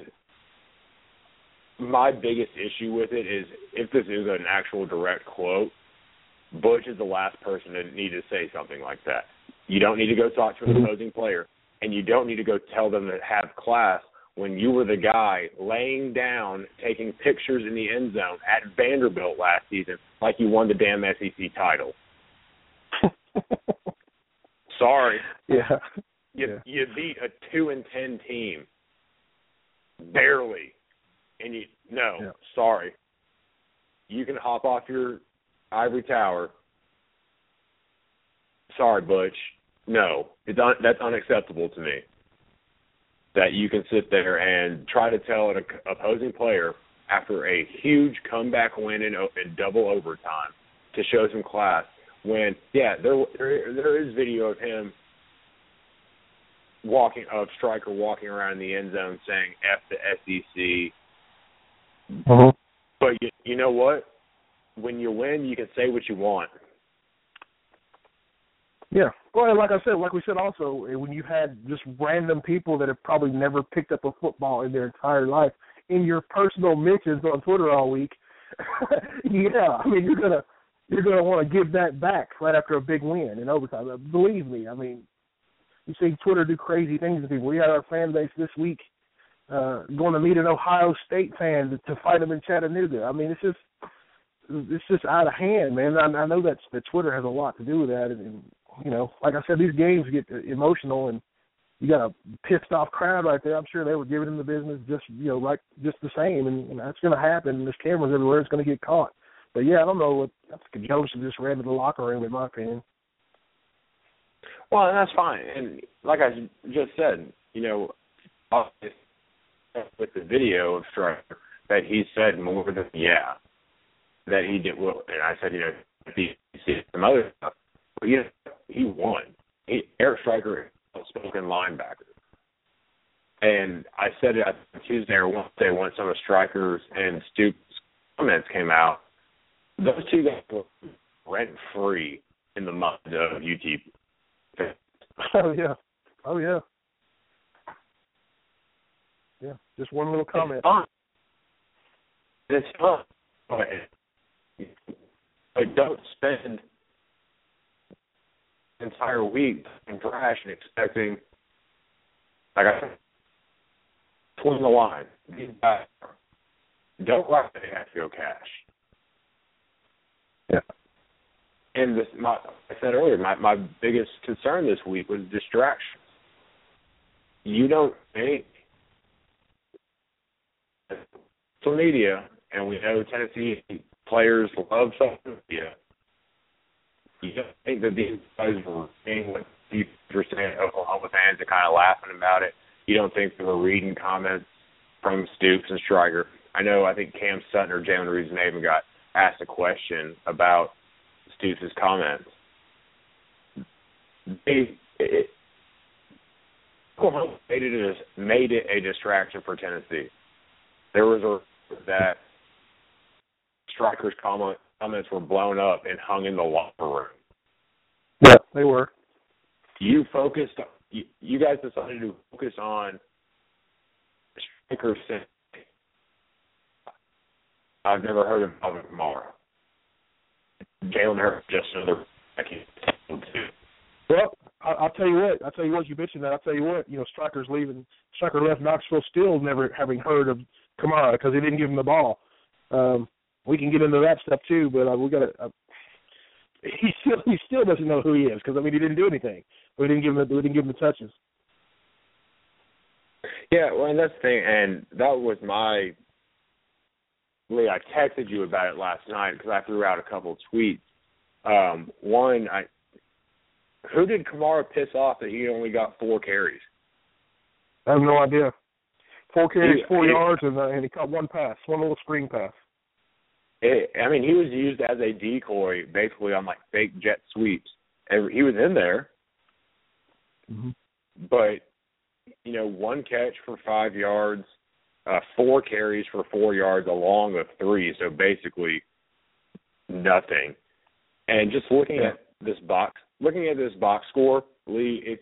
my biggest issue with it is if this is an actual direct quote, Butch is the last person to need to say something like that. You don't need to go talk to an opposing player, and you don't need to go tell them to have class when you were the guy laying down, taking pictures in the end zone at Vanderbilt last season like you won the damn S E C title. Sorry. Yeah. You, yeah. you beat a two and ten team. Barely. And you, no, yeah. sorry. You can hop off your ivory tower. Sorry, Butch. No, it's un- that's unacceptable to me. That you can sit there and try to tell an opposing player after a huge comeback win in, in double overtime to show some class when, yeah, there there, there is video of him walking, of Stryker walking around in the end zone saying F the S E C. Uh-huh. But you, you know what? When you win, you can say what you want. Yeah. Well, like I said, like we said also, when you had just random people that have probably never picked up a football in their entire life in your personal mentions on Twitter all week, yeah, I mean, you're gonna you're gonna want to give that back right after a big win in overtime. Believe me, I mean, you see Twitter do crazy things to people. We had our fan base this week uh, going to meet an Ohio State fan to, to fight them in Chattanooga. I mean, it's just it's just out of hand, man. I, I know that that Twitter has a lot to do with that, and, and you know, like I said, these games get emotional, and you got a pissed off crowd right there. I'm sure they were giving him the business just, you know, like just the same, and, and that's going to happen. There's cameras everywhere. It's going to get caught. But yeah, I don't know what that's Jones just ran to the locker room, in my opinion. Well, and that's fine. And like I just said, you know, with the video of Stryker, that he said more than yeah, that he did. Well, and I said, you know, he said some other stuff. But you know, he won. He, Eric Stryker, a spoken linebacker. And I said it on Tuesday or Wednesday when some of Stryker's and Stoops' comments came out. Those two guys were rent-free in the mud of U T. Oh, yeah. Oh, yeah. Yeah, just one little comment. It's fun. It's fun. But don't spend the entire week in trash and expecting, like I said, between the line. These guys don't like the Hatfield cash. Yeah. And this, my, I said earlier, my, my biggest concern this week was distraction. You don't think social media, and we know Tennessee players love social media. You don't think that these guys were seeing what people were saying, Oklahoma fans are kind of laughing about it. You don't think they were reading comments from Stoops and Stryker. I know, I think Cam Sutton or Jalen Reason-Maven got asked a question about Stoops' comments. They, it, Oklahoma made it, a, made it a distraction for Tennessee. There was a that Stryker's comment, comments were blown up and hung in the locker room. Yeah, they were. You focused. You, you guys decided to focus on Stryker saying, "I've never heard of Alvin Kamara." Jalen Hurts just another. Well, I'll tell you what. I'll tell you what. You mentioned that. I'll tell you what. You know, Stryker's leaving. Stryker left Knoxville still never having heard of Kamara because he didn't give him the ball. Um, we can get into that stuff too, but uh, we got to. Uh, he still he still doesn't know who he is because I mean he didn't do anything. We didn't give him the, we didn't give him the touches. Yeah, well, and that's the thing, and that was my. Lee, I texted you about it last night because I threw out a couple of tweets. Um, one, I. Who did Kamara piss off that he only got four carries? I have no idea. Four carries, he, four he, yards, and, uh, and he caught one pass, one little screen pass. It, I mean, he was used as a decoy basically on, like, fake jet sweeps. And he was in there. Mm-hmm. But, you know, one catch for five yards, uh, four carries for four yards along with three, so basically nothing. And just looking yeah. at this box, looking at this box score, Lee, if,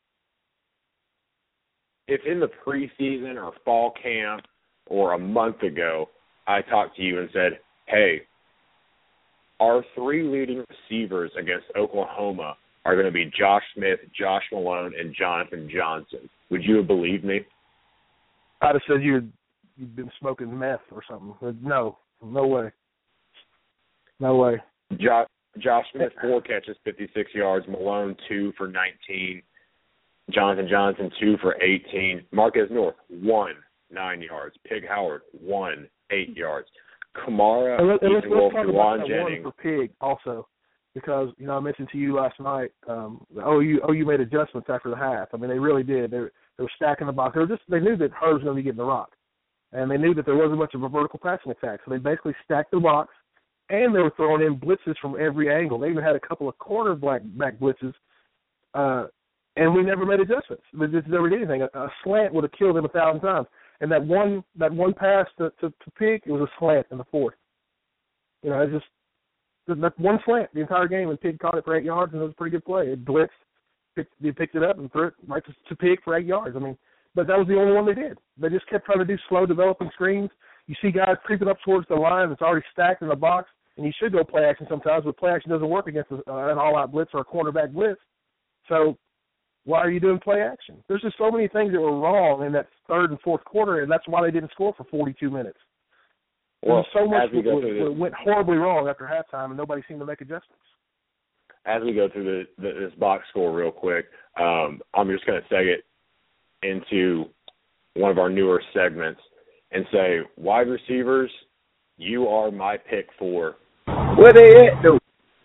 if in the preseason or fall camp or a month ago I talked to you and said, hey, our three leading receivers against Oklahoma are going to be Josh Smith, Josh Malone, and Jonathan Johnson, would you have believed me? I'd have said you'd, you'd been smoking meth or something. But no, no way. No way. Josh, Josh Smith, four catches, fifty-six yards. Malone, two for nineteen. Jonathan Johnson, two for eighteen. Marquez North, one, nine yards. Pig Howard, one, eight yards. Kamara, and let, and let's, Ethan Wolf, let's talk Juwan about that Jennings. one for Pig also, because, you know, I mentioned to you last night, um, O U, O U made adjustments after the half. I mean, they really did. They were, they were stacking the box. They were just they knew that Herb was going to be getting the rock, and they knew that there wasn't much of a vertical passing attack. So they basically stacked the box, and they were throwing in blitzes from every angle. They even had a couple of cornerback back blitzes, uh, and we never made adjustments. We just never did anything. A, a slant would have killed them a thousand times. And that one that one pass to, to, to Pig, it was a slant in the fourth. You know, it just that one slant the entire game, and Pig caught it for eight yards, and it was a pretty good play. It blitzed, picked, they picked it up and threw it right to, to Pig for eight yards. I mean, but that was the only one they did. They just kept trying to do slow developing screens. You see guys creeping up towards the line that's already stacked in the box, and you should go play action sometimes, but play action doesn't work against a, uh, an all-out blitz or a cornerback blitz. So why are you doing play action? There's just so many things that were wrong in that third and fourth quarter, and that's why they didn't score for forty-two minutes. Well, so much as we go through w- this, went horribly wrong after halftime, and nobody seemed to make adjustments. As we go through the, the, this box score real quick, um, I'm just going to seg it into one of our newer segments and say, wide receivers, you are my pick for. Where they at, though?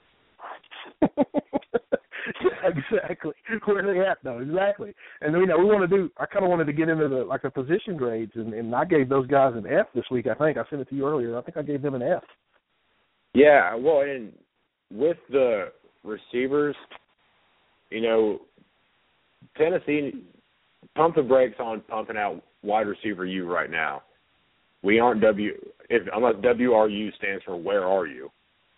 Exactly. Where are they at, though? Exactly. And, you know, we want to do – I kind of wanted to get into the like the position grades, and, and I gave those guys an F this week, I think. I sent it to you earlier. I think I gave them an F. Yeah, well, and with the receivers, you know, Tennessee, pump the brakes on pumping out wide receiver U right now. We aren't W – if unless W R U stands for where are you?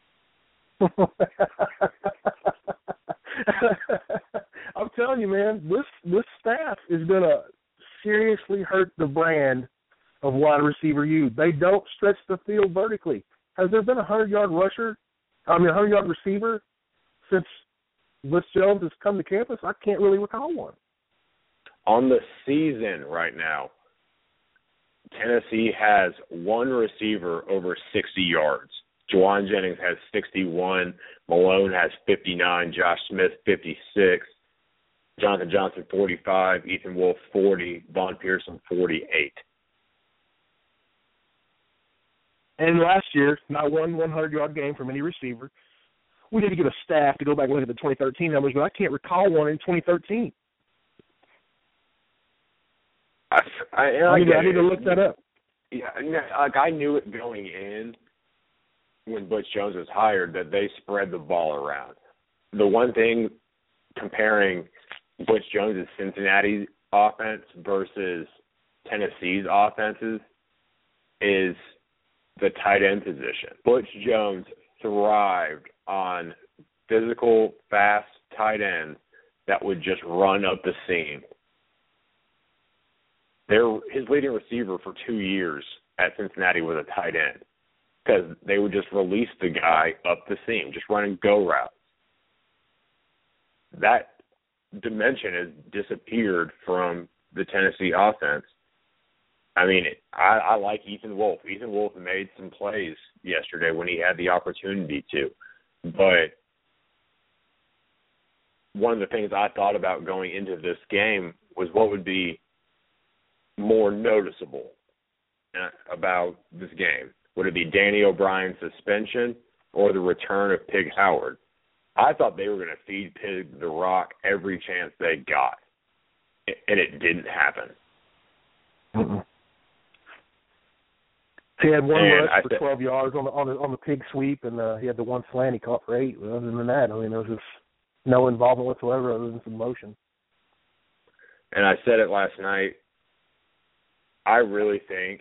I'm telling you, man, this this staff is going to seriously hurt the brand of wide receiver U. They don't stretch the field vertically. Has there been a hundred-yard rusher, I mean, a hundred-yard receiver since Bliss Jones has come to campus? I can't really recall one. On the season right now, Tennessee has one receiver over sixty yards. Juwan Jennings has sixty-one. Malone has fifty-nine. Josh Smith, fifty-six. Jonathan Johnson, forty-five. Ethan Wolf, forty. Vaughn Pearson, forty-eight. And last year, not one hundred-yard game from any receiver. We need to get a staff to go back and look at the twenty thirteen numbers, but I can't recall one in twenty thirteen. I, I, I, I, need, to, I I need to look that up. Yeah, like I knew it going in when Butch Jones was hired that they spread the ball around. The one thing comparing Butch Jones' Cincinnati offense versus Tennessee's offenses is the tight end position. Butch Jones thrived on physical, fast tight ends that would just run up the seam. Their, his leading receiver for two years at Cincinnati was a tight end because they would just release the guy up the seam, just running go routes. That dimension has disappeared from the Tennessee offense. I mean, I, I like Ethan Wolf. Ethan Wolf made some plays yesterday when he had the opportunity to. But one of the things I thought about going into this game was what would be more noticeable about this game. Would it be Danny O'Brien's suspension or the return of Pig Howard? I thought they were going to feed Pig the rock every chance they got, and it didn't happen. Mm-mm. He had one and rush for th- twelve yards on the on the on the pig sweep, and uh, he had the one slant he caught for eight. But other than that, I mean, there was just no involvement whatsoever other than some motion. And I said it last night. I really think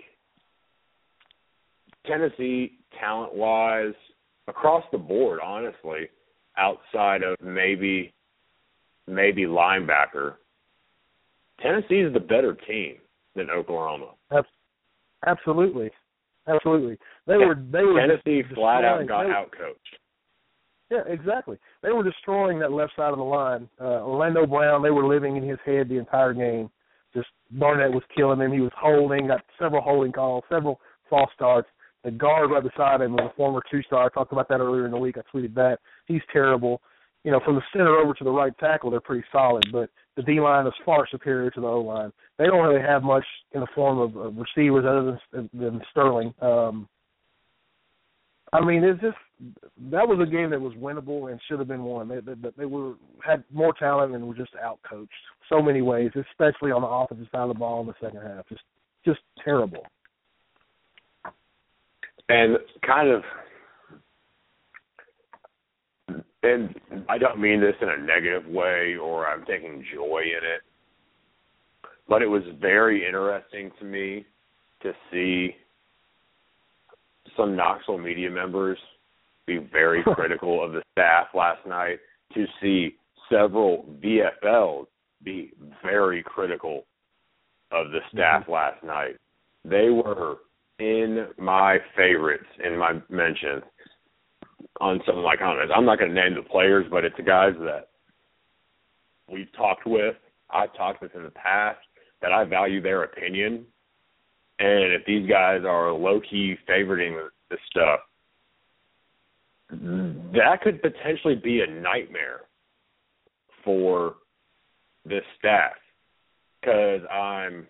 Tennessee, talent-wise, across the board, honestly, outside of maybe maybe linebacker, Tennessee is the better team than Oklahoma. Absolutely, absolutely. They were they were Tennessee flat out got they, outcoached. Yeah, exactly. They were destroying that left side of the line. Uh, Orlando Brown, they were living in his head the entire game. Just Barnett was killing him. He was holding, got several holding calls, several false starts. The guard right beside him was a former two-star. I talked about that earlier in the week. I tweeted that. He's terrible. You know, from the center over to the right tackle, they're pretty solid, but the D-line is far superior to the O-line. They don't really have much in the form of, of receivers other than, than Sterling. Um, I mean, it's just that was a game that was winnable and should have been won. They, they, they were had more talent and were just outcoached so many ways, especially on the offensive side of the ball in the second half. Just, just terrible. And kind of, and I don't mean this in a negative way or I'm taking joy in it, but it was very interesting to me to see some Knoxville media members be very critical of the staff last night, to see several V F Ls be very critical of the staff mm-hmm. last night. They were in my favorites, in my mentions, on some of my comments. I'm not going to name the players, but it's the guys that we've talked with, I've talked with in the past, that I value their opinion. And if these guys are low-key favoriting this stuff, that could potentially be a nightmare for this staff, because I'm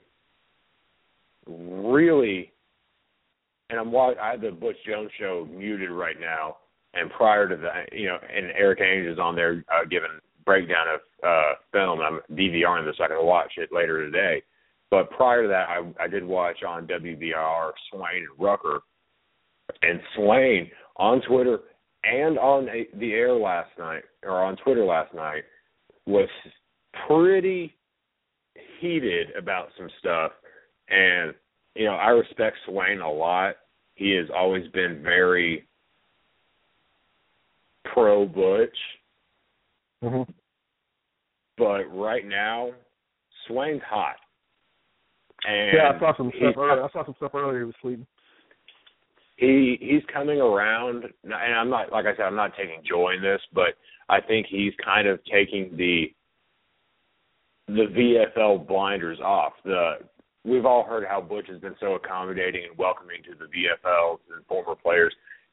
really, and I'm I have the Butch Jones show muted right now, and prior to that, you know, and Eric Ainge is on there uh, giving breakdown of uh, film. I'm DVRing this so I can watch it later today. But prior to that, I, I did watch on W B R Swain and Rucker, and Swain on Twitter and on the air last night, or on Twitter last night, was pretty heated about some stuff. And, you know, I respect Swain a lot. He has always been very pro-Butch. Mm-hmm. But right now, Swain's hot. And yeah, I saw some stuff earlier. I saw some stuff earlier. He was tweeting. He he's coming around, and I'm not, like I said, I'm not taking joy in this, but I think he's kind of taking the the V F L blinders off. The we've all heard how Butch has been so accommodating and welcoming to the V F Ls and former players.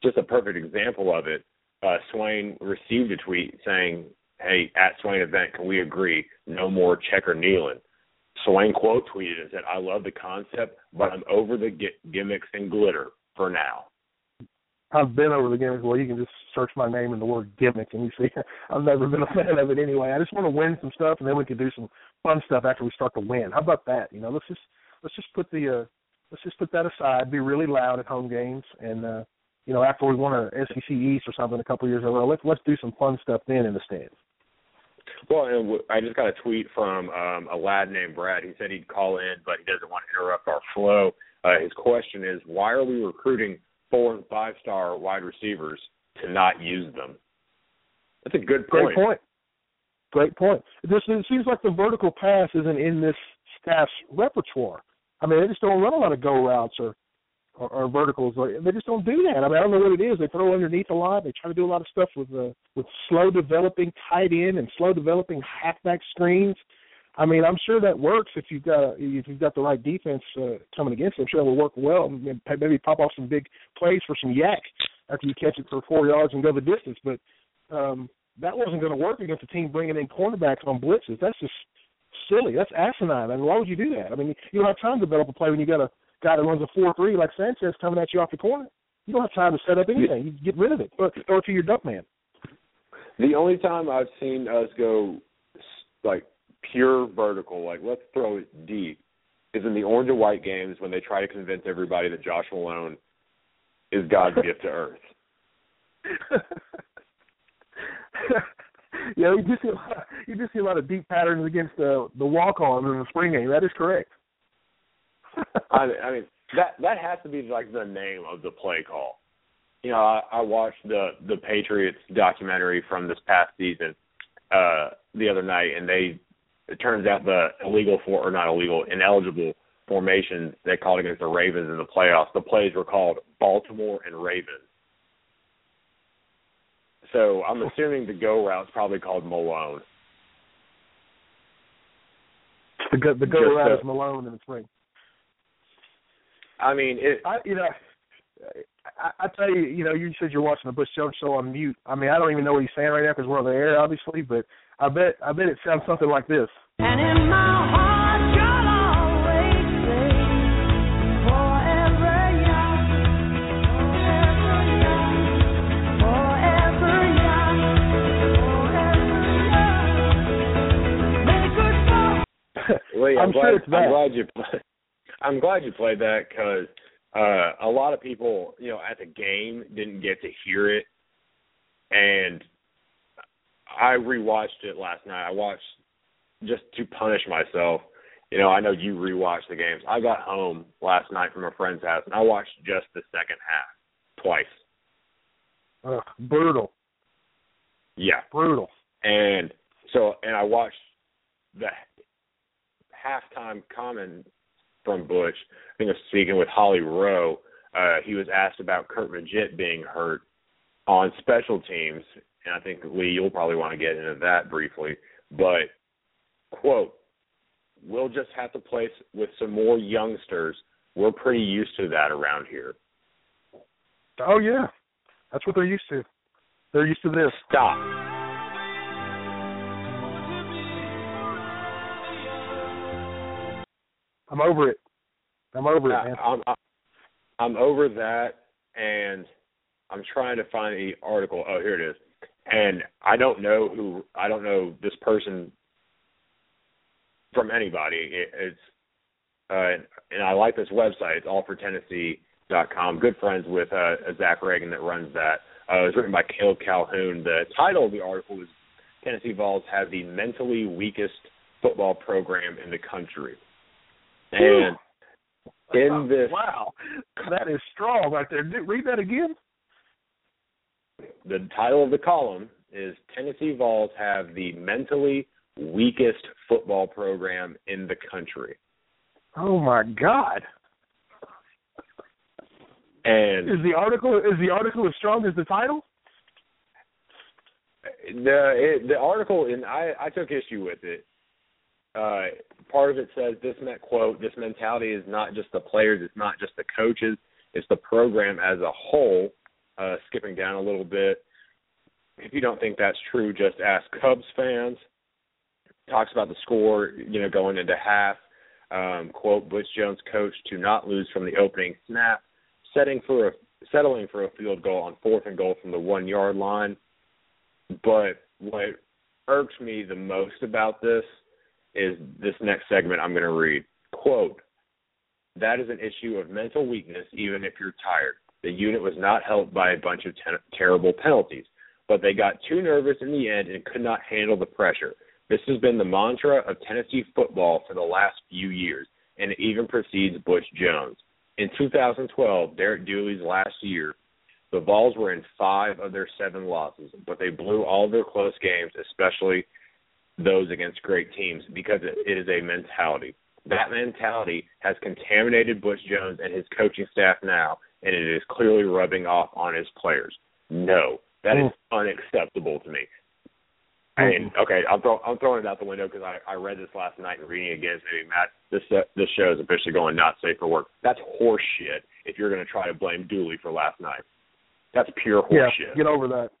just a perfect example of it. Uh, Swain received a tweet saying, hey, at Swain event, can we agree no more checker kneeling? Swain quote tweeted and said, I love the concept, but I'm over the gi- gimmicks and glitter for now. I've been over the gimmicks. Well, you can just search my name in the word gimmick, and you see I've never been a fan of it anyway. I just want to win some stuff, and then we can do some fun stuff after we start to win. How about that? You know, let's just let's just put the uh, let's just put that aside. Be really loud at home games, and uh, you know, after we won an S E C East or something a couple of years ago, let's let's do some fun stuff then in the stands. Well, and I just got a tweet from um, a lad named Brad. He said he'd call in, but he doesn't want to interrupt our flow. Uh, his question is, why are we recruiting four and five star wide receivers to not use them? That's a good point. Great point. Great point. It, just, it seems like the vertical pass isn't in this staff's repertoire. I mean, they just don't run a lot of go routes or, or, or verticals. They just don't do that. I mean, I don't know what it is. They throw underneath a lot. They try to do a lot of stuff with uh, with slow developing tight end and slow developing halfback screens. I mean, I'm sure that works if you've got if you've got the right defense uh, coming against it. I'm sure it will work well. Maybe pop off some big plays for some yak after you catch it for four yards and go the distance. But um, that wasn't going to work against a team bringing in cornerbacks on blitzes. That's just silly. That's asinine. I mean, why would you do that? I mean, you don't have time to develop a play when you got a guy that runs a four three like Sanchez coming at you off the corner. You don't have time to set up anything. You get rid of it. Or throw it to your dump man. The only time I've seen us go, like, pure vertical, like let's throw it deep, is in the orange and white games when they try to convince everybody that Josh Malone is God's gift to earth. Yeah, you just see a lot of, you just see a lot of deep patterns against the the walk-ons in the spring game. That is correct. I, I mean that that has to be like the name of the play call. You know, I, I watched the the Patriots documentary from this past season uh, the other night, and they. It turns out the illegal for or not illegal, ineligible formation they called against the Ravens in the playoffs. The plays were called Baltimore and Ravens. So I'm assuming the go route's probably called Malone. The go, the go Just route is Malone in the spring. I mean, it. I, you know, I, I tell you, you know, you said you're watching the Butch Jones show on mute. I mean, I don't even know what he's saying right now because we're on the air, obviously, but. I bet I bet it sounds something like this. And in my heart you'll always say forever young, forever young, forever young, forever young. Lee, I'm, I'm glad, sure it's that. I'm glad you I'm glad you played that because uh, a lot of people, you know, at the game didn't get to hear it, and I rewatched it last night. I watched just to punish myself. You know, I know you rewatched the games. I got home last night from a friend's house, and I watched just the second half twice. Ugh, brutal. Yeah. Brutal. And so, and I watched the halftime comment from Butch. I think I was speaking with Holly Rowe. Uh, he was asked about Kurt Magid being hurt on special teams. And I think, Lee, you'll probably want to get into that briefly. But, quote, we'll just have to play with some more youngsters. We're pretty used to that around here. Oh, yeah. That's what they're used to. They're used to this. Stop. I'm over it. I'm over it, man. I'm, I'm, I'm over that, and I'm trying to find the article. Oh, here it is. And I don't know who, I don't know this person from anybody. It, it's, uh, and I like this website. It's all for Tennessee dot com. Good friends with uh, Zach Reagan that runs that. Uh, it was written by Caleb Calhoun. The title of the article is Tennessee Vols have the mentally weakest football program in the country. And in this... Wow, that is strong right there. Read that again. The title of the column is Tennessee Vols have the mentally weakest football program in the country. Oh my God! And is the article is the article as strong as the title? The it, the article, and I, I took issue with it. Uh, part of it says this meant, quote, this mentality is not just the players, it's not just the coaches, it's the program as a whole. uh, skipping down a little bit. If you don't think that's true, just ask Cubs fans. Talks about the score, you know, going into half. Um, quote, Butch Jones coached to not lose from the opening snap, setting for a, settling for a field goal on fourth and goal from the one-yard line. But what irks me the most about this is this next segment I'm going to read. Quote, that is an issue of mental weakness even if you're tired. The unit was not helped by a bunch of ten- terrible penalties, but they got too nervous in the end and could not handle the pressure. This has been the mantra of Tennessee football for the last few years, and it even precedes Butch Jones. In two thousand twelve, Derek Dooley's last year, the Vols were in five of their seven losses, but they blew all their close games, especially those against great teams, because it is a mentality. That mentality has contaminated Butch Jones and his coaching staff now, and it is clearly rubbing off on his players. No, that mm. is unacceptable to me. I mean, okay, I'm, throw, I'm throwing it out the window because I, I read this last night and reading it again. Maybe, Matt, this uh, this show is officially going not safe for work. That's horse shit if you're going to try to blame Dooley for last night. That's pure horse yeah, shit. Get over that.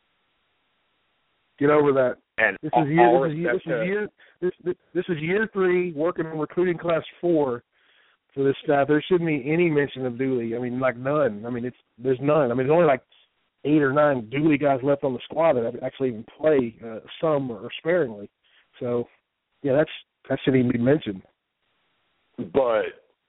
Get over that. And this all, is year, all this, is year, this, to, is year this, this, this is year three, working in recruiting class four for this staff. There shouldn't be any mention of Dooley. I mean, like none. I mean, it's there's none. I mean, there's only like eight or nine Dooley guys left on the squad that actually even play uh, some or sparingly. So, yeah, that's that shouldn't even be mentioned. But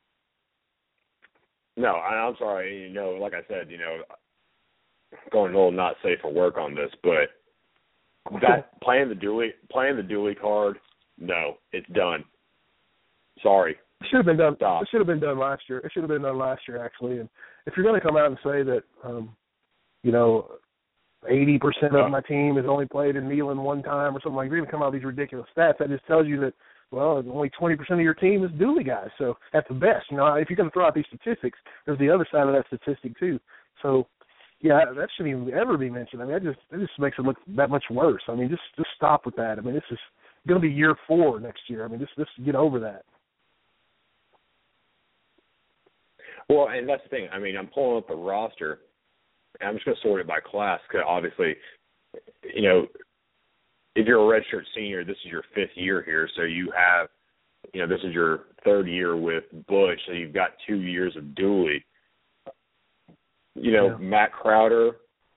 no, I, I'm sorry. You know, like I said, you know, going a little not safe for work on this, but that playing the Dooley playing the Dooley card, no, it's done. Sorry. It should have been done. Stop. It should have been done last year. It should have been done last year, actually. And if you're going to come out and say that, um, you know, eighty percent of my team has only played in Neyland one time or something like that, you're going to come out with these ridiculous stats. That just tells you that, well, only twenty percent of your team is Dooley guys. So at the best, you know, if you're going to throw out these statistics, there's the other side of that statistic too. So, yeah, that shouldn't even ever be mentioned. I mean, that just that just makes it look that much worse. I mean, just just stop with that. I mean, this is going to be year four next year. I mean, just just get over that. Well, and that's the thing. I mean, I'm pulling up the roster. And I'm just going to sort it by class because obviously, you know, if you're a redshirt senior, this is your fifth year here. So you have, you know, this is your third year with Butch. So you've got two years of Dooley. You know, yeah. Matt Crowder.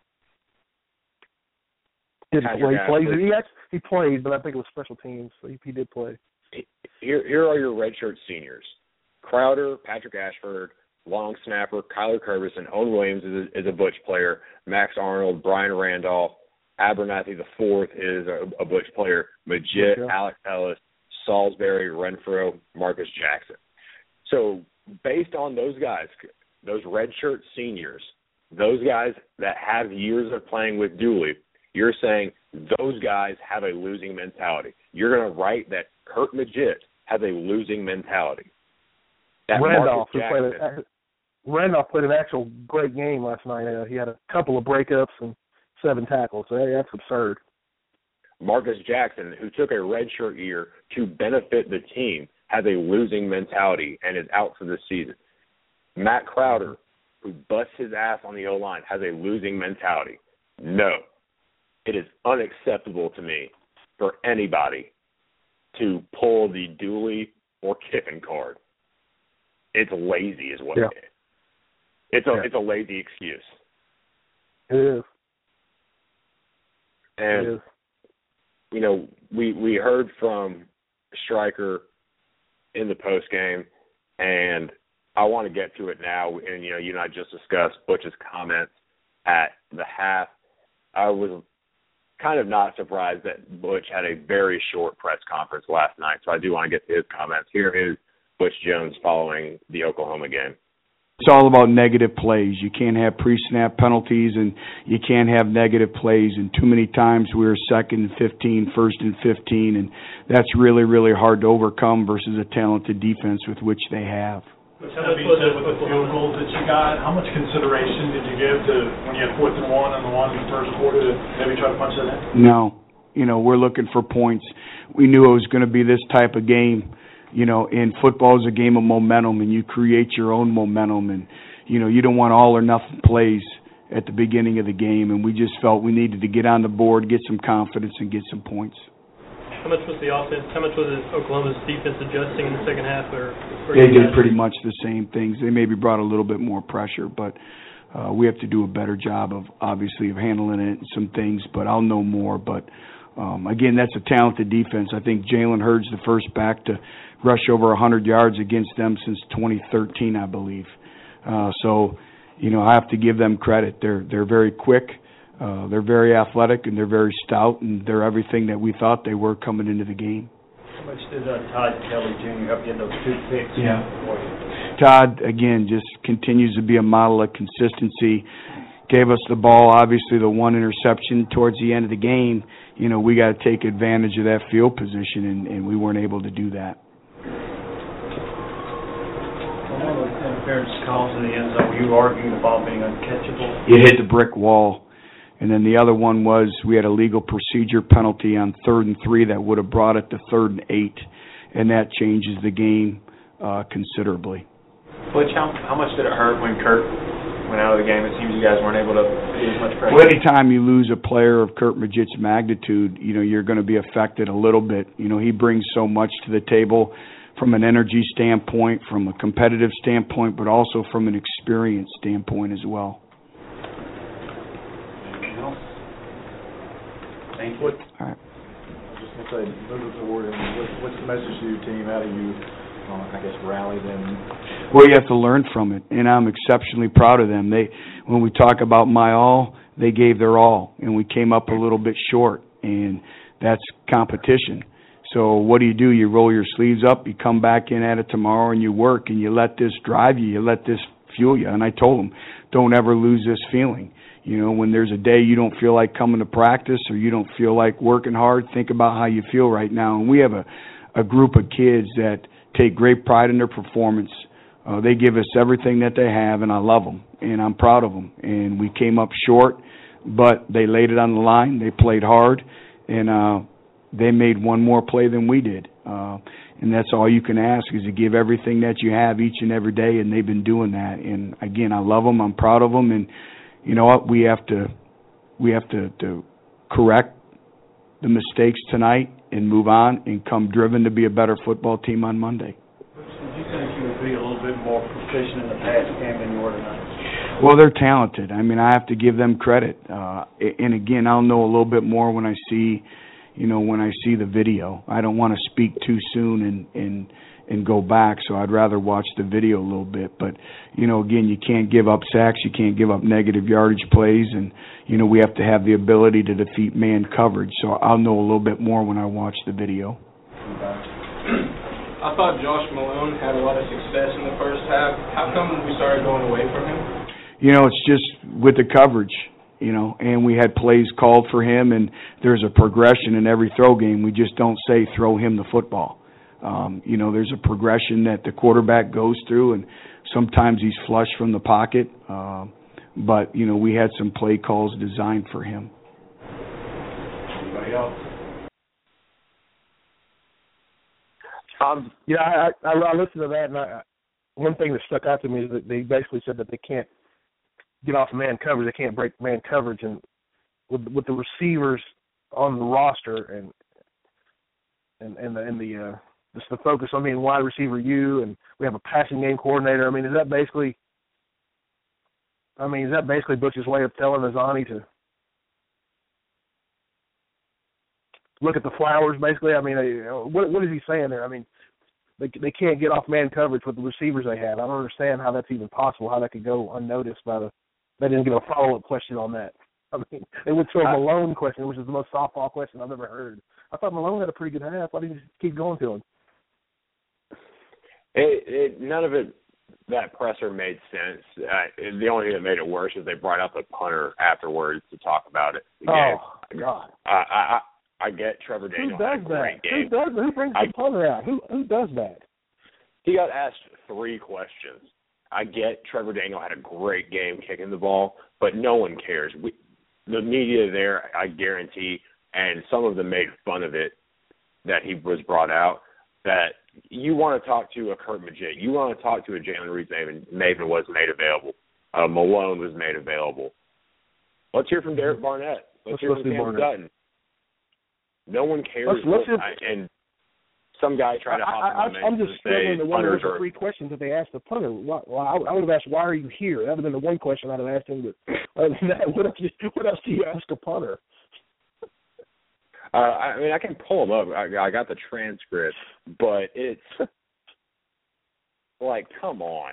Didn't play. He played. He, actually, he played, but I think it was special teams. So he, he did play. Here, here are your redshirt seniors: Crowder, Patrick Ashford, long snapper, Kyler Curtis, and Owen Williams is a, is a Butch player. Max Arnold, Brian Randolph, Abernathy the fourth is a, a Butch player. Majit, yeah. Alex Ellis, Salisbury, Renfro, Marcus Jackson. So based on those guys, those redshirt seniors, those guys that have years of playing with Dooley, you're saying those guys have a losing mentality. You're going to write that Kurt Majit has a losing mentality. That Randolph, Marcus Jackson, played a, Randolph played an actual great game last night. Uh, he had a couple of breakups and seven tackles. So hey, that's absurd. Marcus Jackson, who took a redshirt year to benefit the team, has a losing mentality and is out for the season. Matt Crowder, who busts his ass on the O-line, has a losing mentality. No. It is unacceptable to me for anybody to pull the Dooley or Kiffin card. It's lazy is what yeah. it is. It's a, yeah. it's a lazy excuse. It is. And, it is. you know, we, we heard from Stryker in the postgame, and I want to get to it now. And, you know, you and I just discussed Butch's comments at the half. I was kind of not surprised that Butch had a very short press conference last night, so I do want to get to his comments. Here is Butch Jones following the Oklahoma game. It's all about negative plays. You can't have pre-snap penalties, and you can't have negative plays. And too many times we were second and fifteen, first and fifteen, and that's really, really hard to overcome versus a talented defense with which they have. But that being said, with the field goals that you got, how much consideration did you give to when you had fourth and one and the one in the first quarter to maybe try to punch that in? No. You know, we're looking for points. We knew it was going to be this type of game. You know, and football is a game of momentum, and you create your own momentum. And, you know, you don't want all or nothing plays. at the beginning of the game, and we just felt we needed to get on the board, get some confidence, and get some points. How much was the offense? How much was it Oklahoma's defense adjusting in the second half? Or, or they did pretty much the same things. They maybe brought a little bit more pressure, but uh, we have to do a better job of obviously of handling it and some things. But I'll know more. But um, again, that's a talented defense. I think Jalen Hurd's the first back to rush over one hundred yards against them since twenty thirteen, I believe. Uh, so, you know, I have to give them credit. They're they're very quick. Uh, they're very athletic, and they're very stout, and they're everything that we thought they were coming into the game. How much did uh, Todd Kelly Junior help get those two picks? Yeah. Todd, again, just continues to be a model of consistency. Gave us the ball, obviously, the one interception towards the end of the game. You know, we got to take advantage of that field position, and, and we weren't able to do that. One of those interference calls in the end zone, you arguing the ball being uncatchable? It hit the brick wall. And then the other one was we had a legal procedure penalty on third and three that would have brought it to third and eight, and that changes the game uh, considerably. Butch, how, how much did it hurt when Kurt went out of the game? It seems you guys weren't able to do as much pressure. Well, anytime you lose a player of Kurt Magid's magnitude, you know, you're going to be affected a little bit. You know, he brings so much to the table from an energy standpoint, from a competitive standpoint, but also from an experience standpoint as well. Thank you. All right. I was just going to say, moving forward, and what, what's the message to your team? How do you, uh, I guess, rally them? Well, you have to learn from it, and I'm exceptionally proud of them. They, when we talk about my all, they gave their all, and we came up a little bit short, and that's competition. So what do you do? You roll your sleeves up, you come back in at it tomorrow, and you work, and you let this drive you, you let this fuel you. And I told them, don't ever lose this feeling. You know, when there's a day you don't feel like coming to practice or you don't feel like working hard, think about how you feel right now. And we have a, a group of kids that take great pride in their performance. Uh, they give us everything that they have, and I love them, and I'm proud of them. And we came up short, but they laid it on the line. They played hard, and uh, they made one more play than we did. Uh, and that's all you can ask is to give everything that you have each and every day, and they've been doing that. And, again, I love them. I'm proud of them. And you know what? We have to we have to, to correct the mistakes tonight and move on and come driven to be a better football team on Monday. Did you think you would be a little bit more proficient in the pass game than you were tonight? Well, they're talented. I mean, I have to give them credit. Uh, and again, I'll know a little bit more when I see, you know, when I see the video. I don't want to speak too soon and and. and go back, so I'd rather watch the video a little bit. But, you know, again, you can't give up sacks, you can't give up negative yardage plays, and, you know, we have to have the ability to defeat man coverage. So I'll know a little bit more when I watch the video. I thought Josh Malone had a lot of success in the first half. How come we started going away from him? You know, it's just with the coverage, you know, and we had plays called for him, and there's a progression in every throw game. We just don't say throw him the football. Um, you know, there's a progression that the quarterback goes through, and sometimes he's flush from the pocket. Uh, but, you know, we had some play calls designed for him. Anybody else? Um, yeah, I, I, I listened to that, and I, one thing that stuck out to me is that they basically said that they can't get off man coverage. They can't break man coverage, and with with the receivers on the roster and and and the, and the uh, just the focus on being wide receiver you, and we have a passing game coordinator. I mean, is that basically? I mean, is that basically Butch's way of telling Azani to look at the flowers? Basically, I mean, what what is he saying there? I mean, they they can't get off man coverage with the receivers they have. I don't understand how that's even possible. How that could go unnoticed by the. They didn't get a follow up question on that. I mean, they went to a Malone question, which is the most softball question I've ever heard. I thought Malone had a pretty good half. Why didn't you just keep going to him? It, it, none of it, that presser made sense. Uh, the only thing that made it worse is they brought out the punter afterwards to talk about it. Again, oh, God. I, I, I get Trevor Daniel Who does had a great that? game. Who, does, who brings I, the punter out? Who who does that? He got asked three questions. I get Trevor Daniel had a great game kicking the ball, but no one cares. We, the media there, I guarantee, and some of them made fun of it that he was brought out, that you want to talk to a Kurt Magid. You want to talk to a Jalen Reed-Maybin. Maybin was made available. Uh, Malone was made available. Let's hear from Derek Barnett. Let's, let's hear from Cam Barnett. Sutton. No one cares. Let's, let's what, hear, and some guy tried to hop I, on I, I'm just and say struggling to wonder punters the are. three questions that they asked the punter. Well, I, I would have asked, why are you here? That would have been the one question I'd have asked him. But other than that, what else, what else do you ask a punter? Uh, I mean, I can pull them up. I, I got the transcript, but it's like, come on.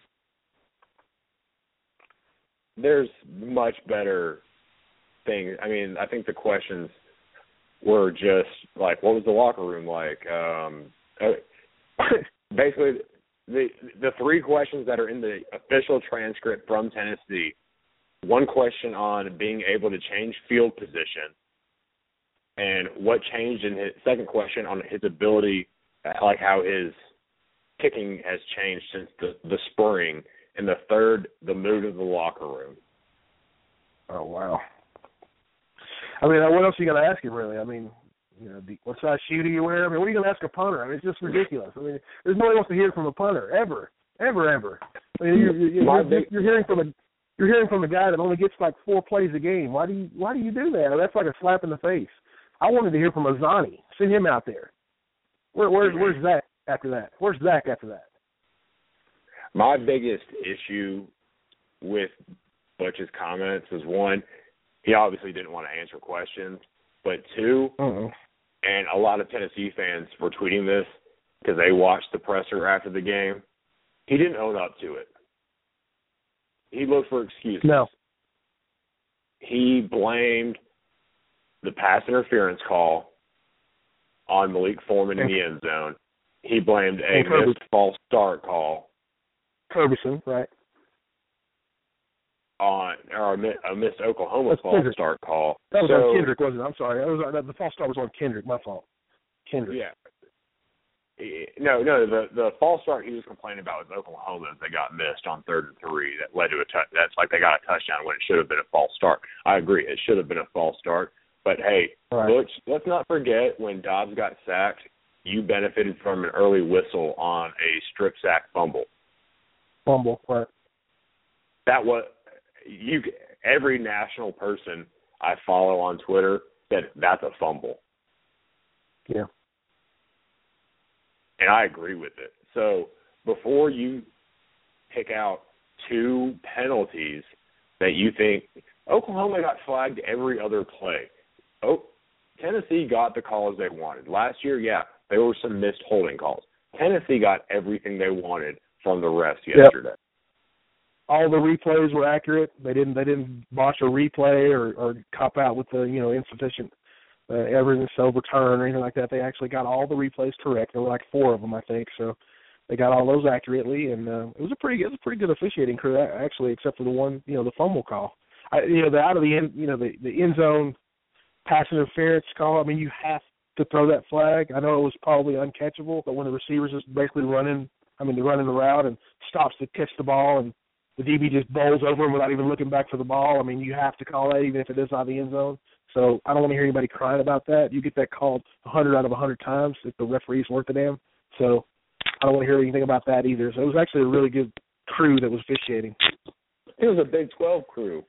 There's much better things. I mean, I think the questions were just like, what was the locker room like? Um, basically, the the three questions that are in the official transcript from Tennessee. One question on being able to change field position. And what changed in his second question on his ability, like how his kicking has changed since the, the spring. And the third, the mood of the locker room. Oh, wow. I mean, what else are you going to ask him, really? I mean, you know, what size shoe do you wear? I mean, what are you going to ask a punter? I mean, it's just ridiculous. I mean, there's nobody wants to hear from a punter, ever, ever, ever. I mean, you're, you're, you're, you're hearing from a you're hearing from a guy that only gets like four plays a game. Why do you Why do you do that? That's like a slap in the face. I wanted to hear from Ozani. Send him out there. Where, where's Where's Zach after that? Where's Zach after that? My biggest issue with Butch's comments is, one, he obviously didn't want to answer questions, but two, uh-uh. and a lot of Tennessee fans were tweeting this because they watched the presser after the game, he didn't own up to it. He looked for excuses. No. He blamed the pass interference call on Malik Foreman in the end zone. He blamed a missed false start call. Coberson, right. On or a missed Oklahoma That's false Kendrick. start call. That was so, on Kendrick, wasn't it? I'm sorry. That was, the false start was on Kendrick. My fault. Kendrick. Yeah. No, no. The the false start he was complaining about was Oklahoma that got missed on third and three. That led to a t- that's like they got a touchdown when it should have been a false start. I agree. It should have been a false start. But hey, right. Butch, let's not forget when Dobbs got sacked, you benefited from an early whistle on a strip sack fumble. Fumble, right. That was you. Every national person I follow on Twitter said that's a fumble. Yeah. And I agree with it. So before you pick out two penalties that you think Oklahoma got flagged every other play. Oh, Tennessee got the calls they wanted. Last year, yeah, there were some missed holding calls. Tennessee got everything they wanted from the refs yesterday. Yep. All the replays were accurate. They didn't they didn't botch a replay or, or cop out with the you know insufficient uh, evidence overturn or anything like that. They actually got all the replays correct. There were like four of them, I think. So they got all those accurately, and uh, it was a pretty it was a pretty good officiating crew actually, except for the one you know the fumble call. I, you know the out of the end you know the the end zone pass interference call. I mean you have to throw that flag. I know it was probably uncatchable, but when the receivers just basically running, I mean they're running the route and stops to catch the ball and the D B just bowls over him without even looking back for the ball. I mean, you have to call that even if it is out of the end zone. So I don't want to hear anybody crying about that. You get that called one hundred out of one hundred times if the referees weren't a damn. So I don't want to hear anything about that either. So it was actually a really good crew that was officiating. It was a Big twelve crew.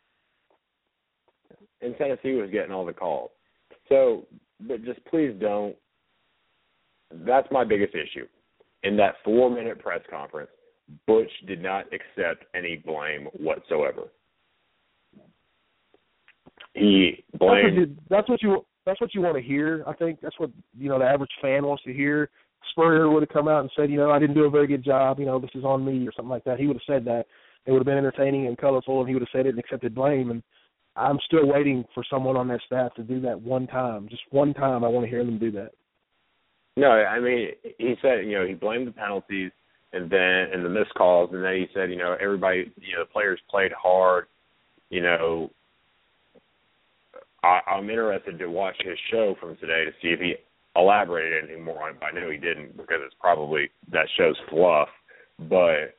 And Tennessee was getting all the calls. So, but just please don't. That's my biggest issue. In that four-minute press conference, Butch did not accept any blame whatsoever. He blamed. That's what you. That's what you, that's what you want to hear. I think that's what you know the average fan wants to hear. Spurrier would have come out and said, you know, I didn't do a very good job. You know, this is on me or something like that. He would have said that. It would have been entertaining and colorful, and he would have said it and accepted blame. And I'm still waiting for someone on that staff to do that one time. Just one time, I want to hear them do that. No, I mean, he said, you know, he blamed the penalties. And then, and the missed calls, and then he said, you know, everybody, you know, the players played hard. You know, I, I'm interested to watch his show from today to see if he elaborated anything more on it. But I know he didn't because it's probably that show's fluff. But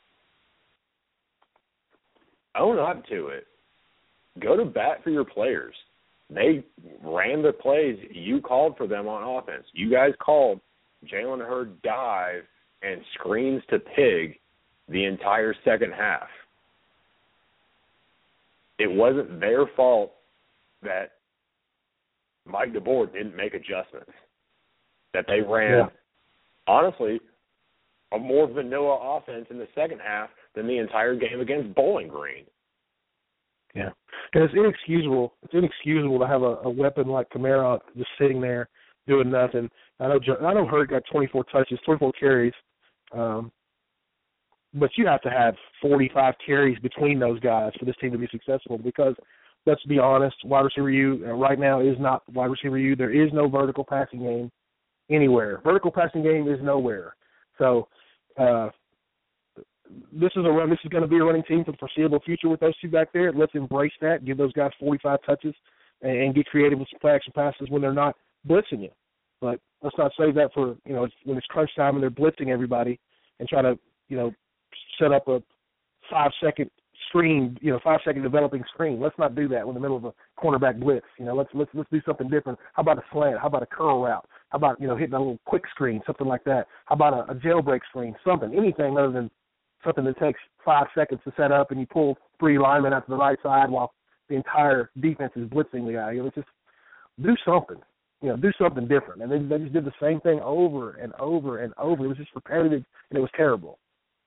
own up to it. Go to bat for your players. They ran the plays you called for them on offense. You guys called Jalen Hurd dive and screens to Pig the entire second half. it wasn't their fault that Mike DeBoer didn't make adjustments, that they ran, yeah. honestly, a more vanilla offense in the second half than the entire game against Bowling Green. Yeah, and it's inexcusable. It's inexcusable to have a, a weapon like Kamara just sitting there doing nothing. I know I know Hurt got twenty-four touches, twenty-four carries, um, but you have to have forty-five carries between those guys for this team to be successful because, let's be honest, wide receiver U uh, right now is not wide receiver U. There is no vertical passing game anywhere. Vertical passing game is nowhere. So uh, this is a run. This is going to be a running team for the foreseeable future with those two back there. Let's embrace that. Give those guys forty-five touches and, and get creative with some play action passes when they're not blitzing you. But let's not save that for, you know, when it's crunch time and they're blitzing everybody and try to, you know, set up a five-second screen, you know, five-second developing screen. Let's not do that in the middle of a cornerback blitz. You know, let's let's let's do something different. How about a slant? How about a curl route? How about, you know, hitting a little quick screen, something like that? How about a, a jailbreak screen? Something, anything other than something that takes five seconds to set up and you pull three linemen out to the right side while the entire defense is blitzing the guy. You know, just do something. You know, do something different. And they, they just did the same thing over and over and over. It was just repetitive, and it was terrible.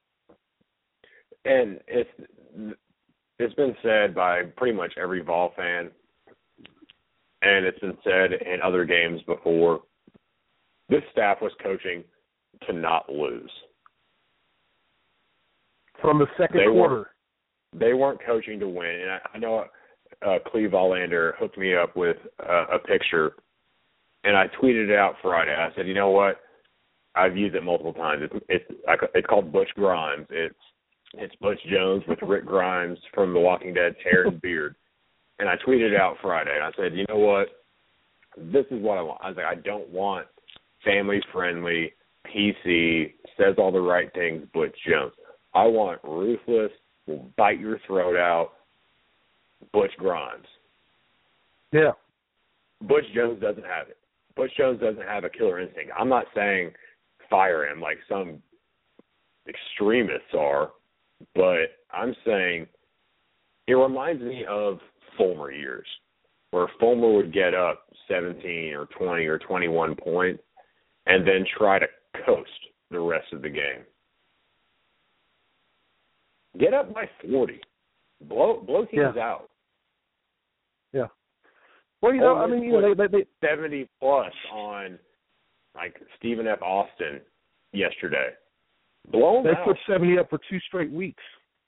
And it's it's been said by pretty much every Vol fan, and it's been said in other games before, this staff was coaching to not lose. From the second they quarter. Weren't, they weren't coaching to win. And I, I know uh, Cleve Vollander hooked me up with uh, a picture, and I tweeted it out Friday. I said, you know what? I've used it multiple times. It's it's, it's called Butch Grimes. It's it's Butch Jones with Rick Grimes from The Walking Dead's hair and beard. And I tweeted it out Friday. And I said, you know what? This is what I want. I was like, I don't want family-friendly, P C, says all the right things, Butch Jones. I want ruthless, will bite your throat out, Butch Grimes. Yeah. Butch Jones doesn't have it. Butch Jones doesn't have a killer instinct. I'm not saying fire him like some extremists are, but I'm saying it reminds me of Fulmer years, where Fulmer would get up seventeen or twenty or twenty-one points and then try to coast the rest of the game. Get up by forty. Blow blow teams yeah. out. Yeah. Well, you know, I mean, you know, they, they, they seventy plus on like Stephen F. Austin yesterday. Blow them They out. put seventy up for two straight weeks.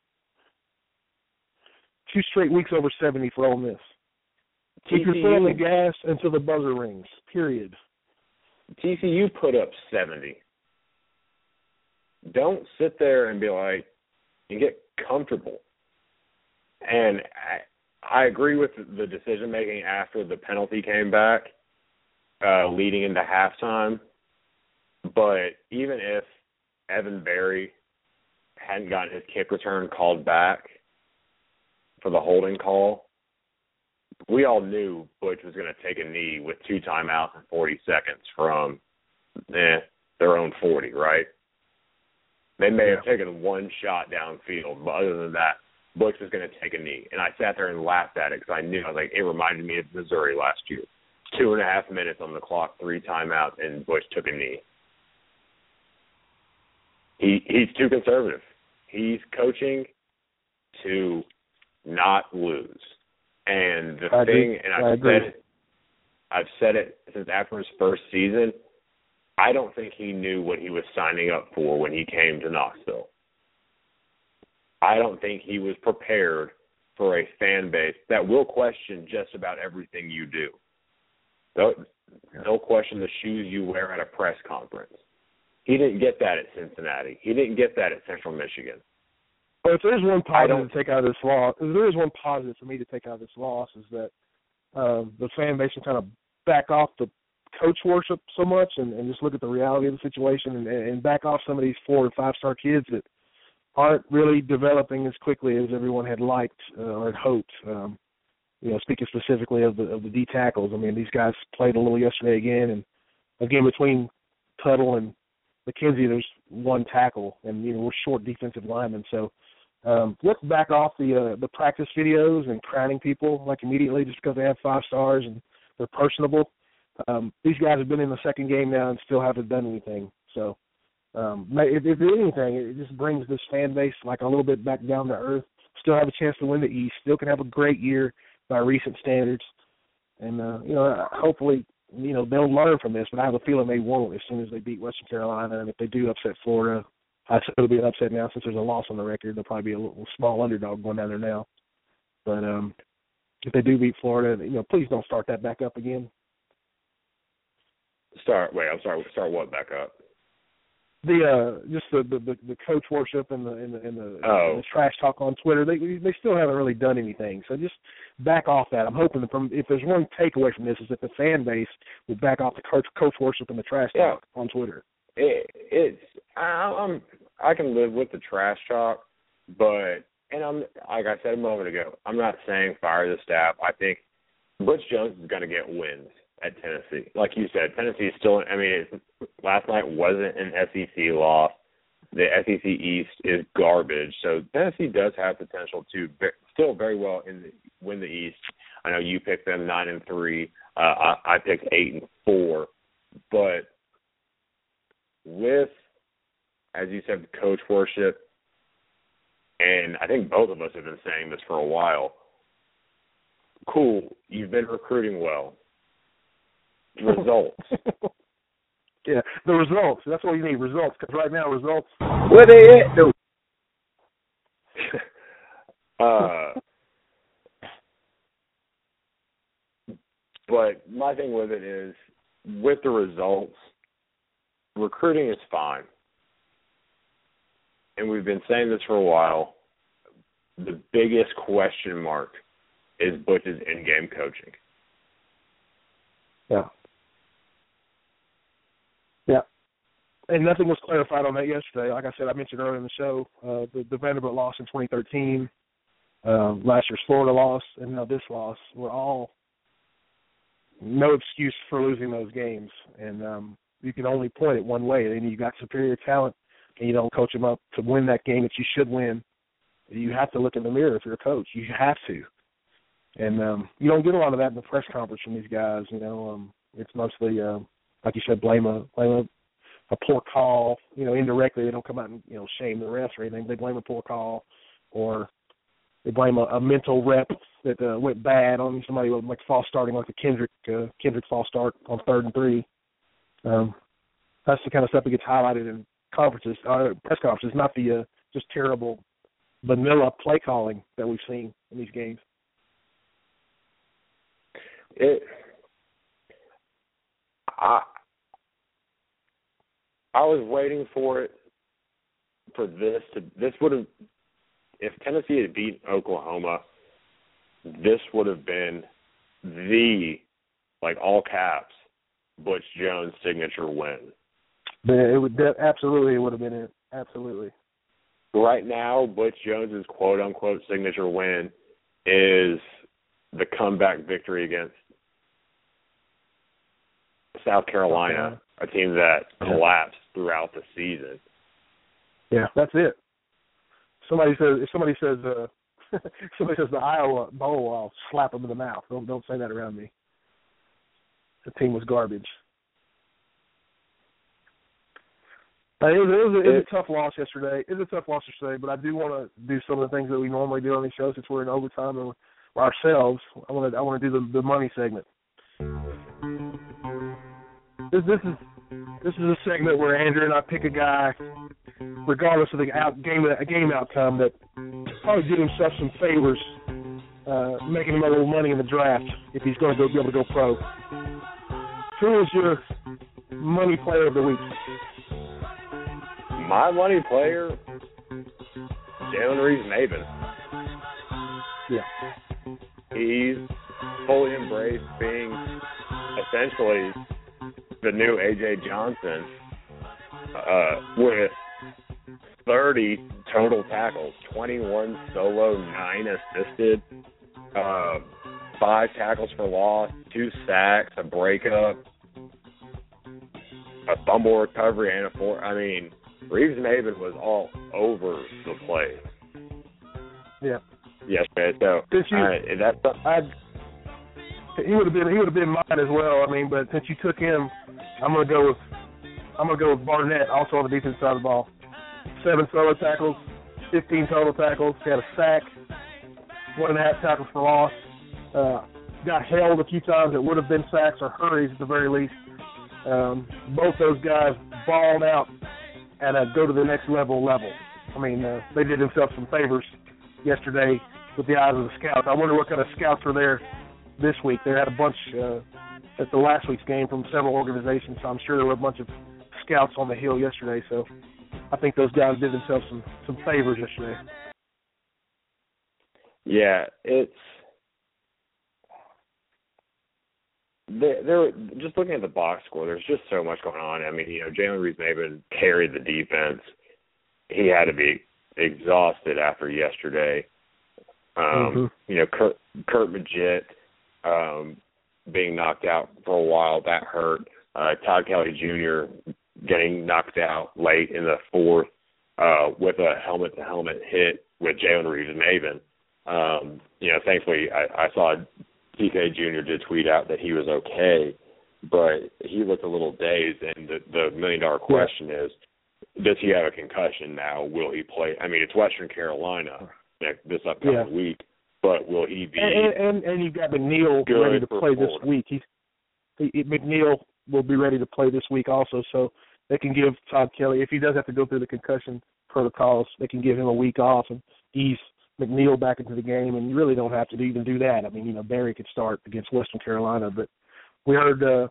Two straight weeks over seventy for Ole Miss. Keep your foot on the gas until the buzzer rings. Period. T C U put up seventy. Don't sit there and be like, and get comfortable. And I, I agree with the decision making after the penalty came back, uh, leading into halftime. But even if Evan Berry hadn't gotten his kick return called back for the holding call, we all knew Butch was going to take a knee with two timeouts and forty seconds from eh, their own forty, right? They may have taken one shot downfield, but other than that, Butch was going to take a knee. And I sat there and laughed at it because I knew, I was like, it reminded me of Missouri last year. Two and a half minutes on the clock, three timeouts, and Butch took a knee. He He's too conservative. He's coaching to not lose. And the I thing, agree. and I've I agree. said it, I've said it since after his first season, I don't think he knew what he was signing up for when he came to Knoxville. I don't think he was prepared for a fan base that will question just about everything you do. They'll, they'll question the shoes you wear at a press conference. He didn't get that at Cincinnati. He didn't get that at Central Michigan. But if there's one positive to take out of this loss, if there is one positive for me to take out of this loss is that um, the fan base can kind of back off the coach worship so much and, and just look at the reality of the situation and, and back off some of these four and five star kids that aren't really developing as quickly as everyone had liked uh, or had hoped. Um, you know, speaking specifically of the of the D tackles, I mean, these guys played a little yesterday again, and again between Tuttle and McKenzie, there's one tackle, and you know we're short defensive linemen, so Um, let's back off the uh, the practice videos and crowning people like immediately just because they have five stars and they're personable. Um, these guys have been in the second game now and still haven't done anything. So, um, if, if anything, it just brings this fan base like a little bit back down to earth. Still have a chance to win the East. Still can have a great year by recent standards. And, uh, you know, hopefully, you know, they'll learn from this, but I have a feeling they won't as soon as they beat Western Carolina. And if they do upset Florida, I said it'll be an upset now since there's a loss on the record. They'll probably be a little small underdog going down there now. But um, if they do beat Florida, you know, please don't start that back up again. Start, wait, I'm sorry, start what back up? The uh, just the, the the coach worship and the and the, and the, oh. and the trash talk on Twitter. They they still haven't really done anything. So just back off that. I'm hoping that from if there's one takeaway from this is that the fan base will back off the coach coach worship and the trash yeah. talk on Twitter. It, it's I, I'm I can live with the trash talk, but and I'm like I said a moment ago, I'm not saying fire the staff. I think Butch Jones is going to get wins at Tennessee. Like you said, Tennessee is still, I mean, it's, last night wasn't an S E C loss. The S E C East is garbage. So Tennessee does have potential to be, still very well in the, win the East. I know you picked them nine and three. Uh, I, I picked eight and four. But with, as you said, coach worship, and I think both of us have been saying this for a while, cool, you've been recruiting well. Results. yeah, the results. That's what you need, results. Because right now, results. What they at, though? uh, but my thing with it is, with the results, recruiting is fine. And we've been saying this for a while. The biggest question mark is Butch's in-game coaching. Yeah. Yeah. And nothing was clarified on that yesterday. Like I said, I mentioned earlier in the show, uh, the, the Vanderbilt loss in twenty thirteen, um, last year's Florida loss, and now this loss were all no excuse for losing those games. And um, you can only point it one way. And you got superior talent, and you don't coach them up to win that game that you should win. You have to look in the mirror if you're a coach. You have to. And um, you don't get a lot of that in the press conference from these guys. You know, um, it's mostly, uh, like you said, blame a blame a, a poor call. You know, indirectly they don't come out and you know shame the refs or anything. They blame a poor call, or they blame a, a mental rep that uh, went bad on somebody with like false starting, like a Kendrick uh, Kendrick false start on third and three. Um, that's the kind of stuff that gets highlighted in conferences, uh, press conferences, not the uh, just terrible vanilla play calling that we've seen in these games. It, I, I was waiting for it, for this to, this would have, if Tennessee had beaten Oklahoma, this would have been the, like all caps, Butch Jones signature win. It would, that absolutely it would have been it. Absolutely. Right now, Butch Jones's quote-unquote signature win is the comeback victory against South Carolina, a team that collapsed throughout the season. Yeah, that's it. Somebody says if somebody says uh, somebody says the Iowa Bowl, I'll slap them in the mouth. Don't don't say that around me. The team was garbage. Uh, it was, it, was a, it was a tough loss yesterday. It was a tough loss yesterday, but I do want to do some of the things that we normally do on these shows since we're in overtime and we're ourselves. I want to I want to do the, the money segment. This this is this is a segment where Andrew and I pick a guy, regardless of the out, game a game outcome, that probably did himself some favors, uh, making him a little money in the draft if he's going to go be able to go pro. Who is your money player of the week? My money player, Jalen Reeves-Maybin. Yeah. He's fully embraced being essentially the new A J Johnson uh, with thirty total tackles, twenty-one solo, nine assisted, uh, five tackles for loss, two sacks, a breakup, a fumble recovery, and a four. I mean, Reeves-Maybin was all over the place. Yeah. yesterday. So Since you, uh, that's I, he would have been he would have been mine as well. I mean, but since you took him, I'm gonna go with I'm gonna go with Barnett, also on the defensive side of the ball. Seven solo tackles, fifteen total tackles. He had a sack, one and a half tackles for loss. Uh, got held a few times. It would have been sacks or hurries at the very least. Um, both those guys balled out at a go to the next level level. I mean, uh, they did themselves some favors yesterday with the eyes of the scouts. I wonder what kind of scouts are there this week. They had a bunch uh, at the last week's game from several organizations, so I'm sure there were a bunch of scouts on the hill yesterday. So I think those guys did themselves some, some favors yesterday. Yeah, it's They're, they're just looking at the box score. There's just so much going on. I mean, you know, Jalen Reeves-Maybin carried the defense. He had to be exhausted after yesterday. Um, mm-hmm. You know, Kurt, Kurt Magid um, being knocked out for a while, that hurt. Uh, Todd Kelly Junior getting knocked out late in the fourth uh, with a helmet-to-helmet hit with Jalen Reeves-Maybin. Um, you know, thankfully, I, I saw T K Junior did tweet out that he was okay, but he looked a little dazed, and the, the million-dollar question yeah. is, does he have a concussion now? Will he play? I mean, it's Western Carolina next, this upcoming yeah. week, but will he be And, and, and you've got McNeil ready to play Florida. this week. He's, he, McNeil will be ready to play this week also, so they can give Todd Kelly, if he does have to go through the concussion protocols, they can give him a week off and ease McNeil back into the game, and you really don't have to even do that. I mean, you know, Barry could start against Western Carolina, but we heard uh,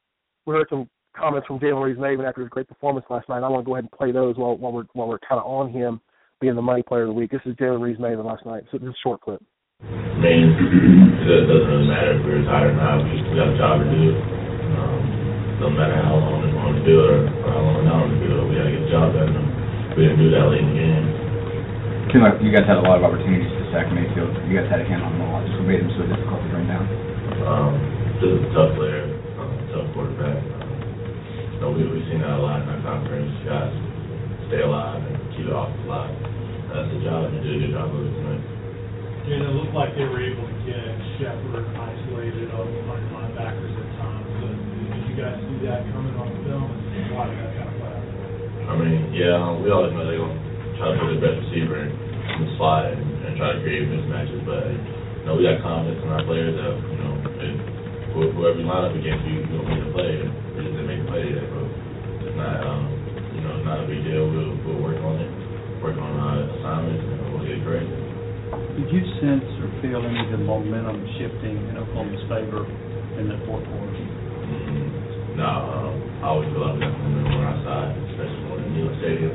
we heard some comments from Jalen Reeves-Maybin after his great performance last night. I want to go ahead and play those while, while we're while we're kind of on him being the money player of the week. This is Jalen Reeves-Maybin last night. So this is a short clip. I mean, it doesn't really matter if we're retired or not. We just got a job to do. Um, doesn't matter how long we're on the field or how long we're not on the field. We got to get the job done. We didn't do that late in the game. Seems like you guys had a lot of opportunities to sack Mayfield. You guys had a hand on him a lot. Just what made him so difficult to bring down? Um, just a tough player, um, tough quarterback. Um, you know, we, we've seen that a lot in our conference. Guys stay alive and keep it off the line. That's the job, and you did a good job of it tonight. And it looked like they were able to get Shepard isolated on on linebackers at times. So did you guys see that coming on the film? And why did that kind of play out? I mean, yeah, um, we always know they're going to try to put the best receiver in the slot and, and try to create mismatches, but you know we got confidence in our players that you know it, whoever you line up against, you don't make the play. We just didn't make the play today, but it's not um, you know it's not a big deal. We'll we'll work on it, work on our assignments, and we'll get great. Did you sense or feel any of the momentum shifting in Oklahoma's favor in the fourth quarter? Mm-hmm. No, um, I always feel like we got momentum on our side, especially when we're in Neyland Stadium.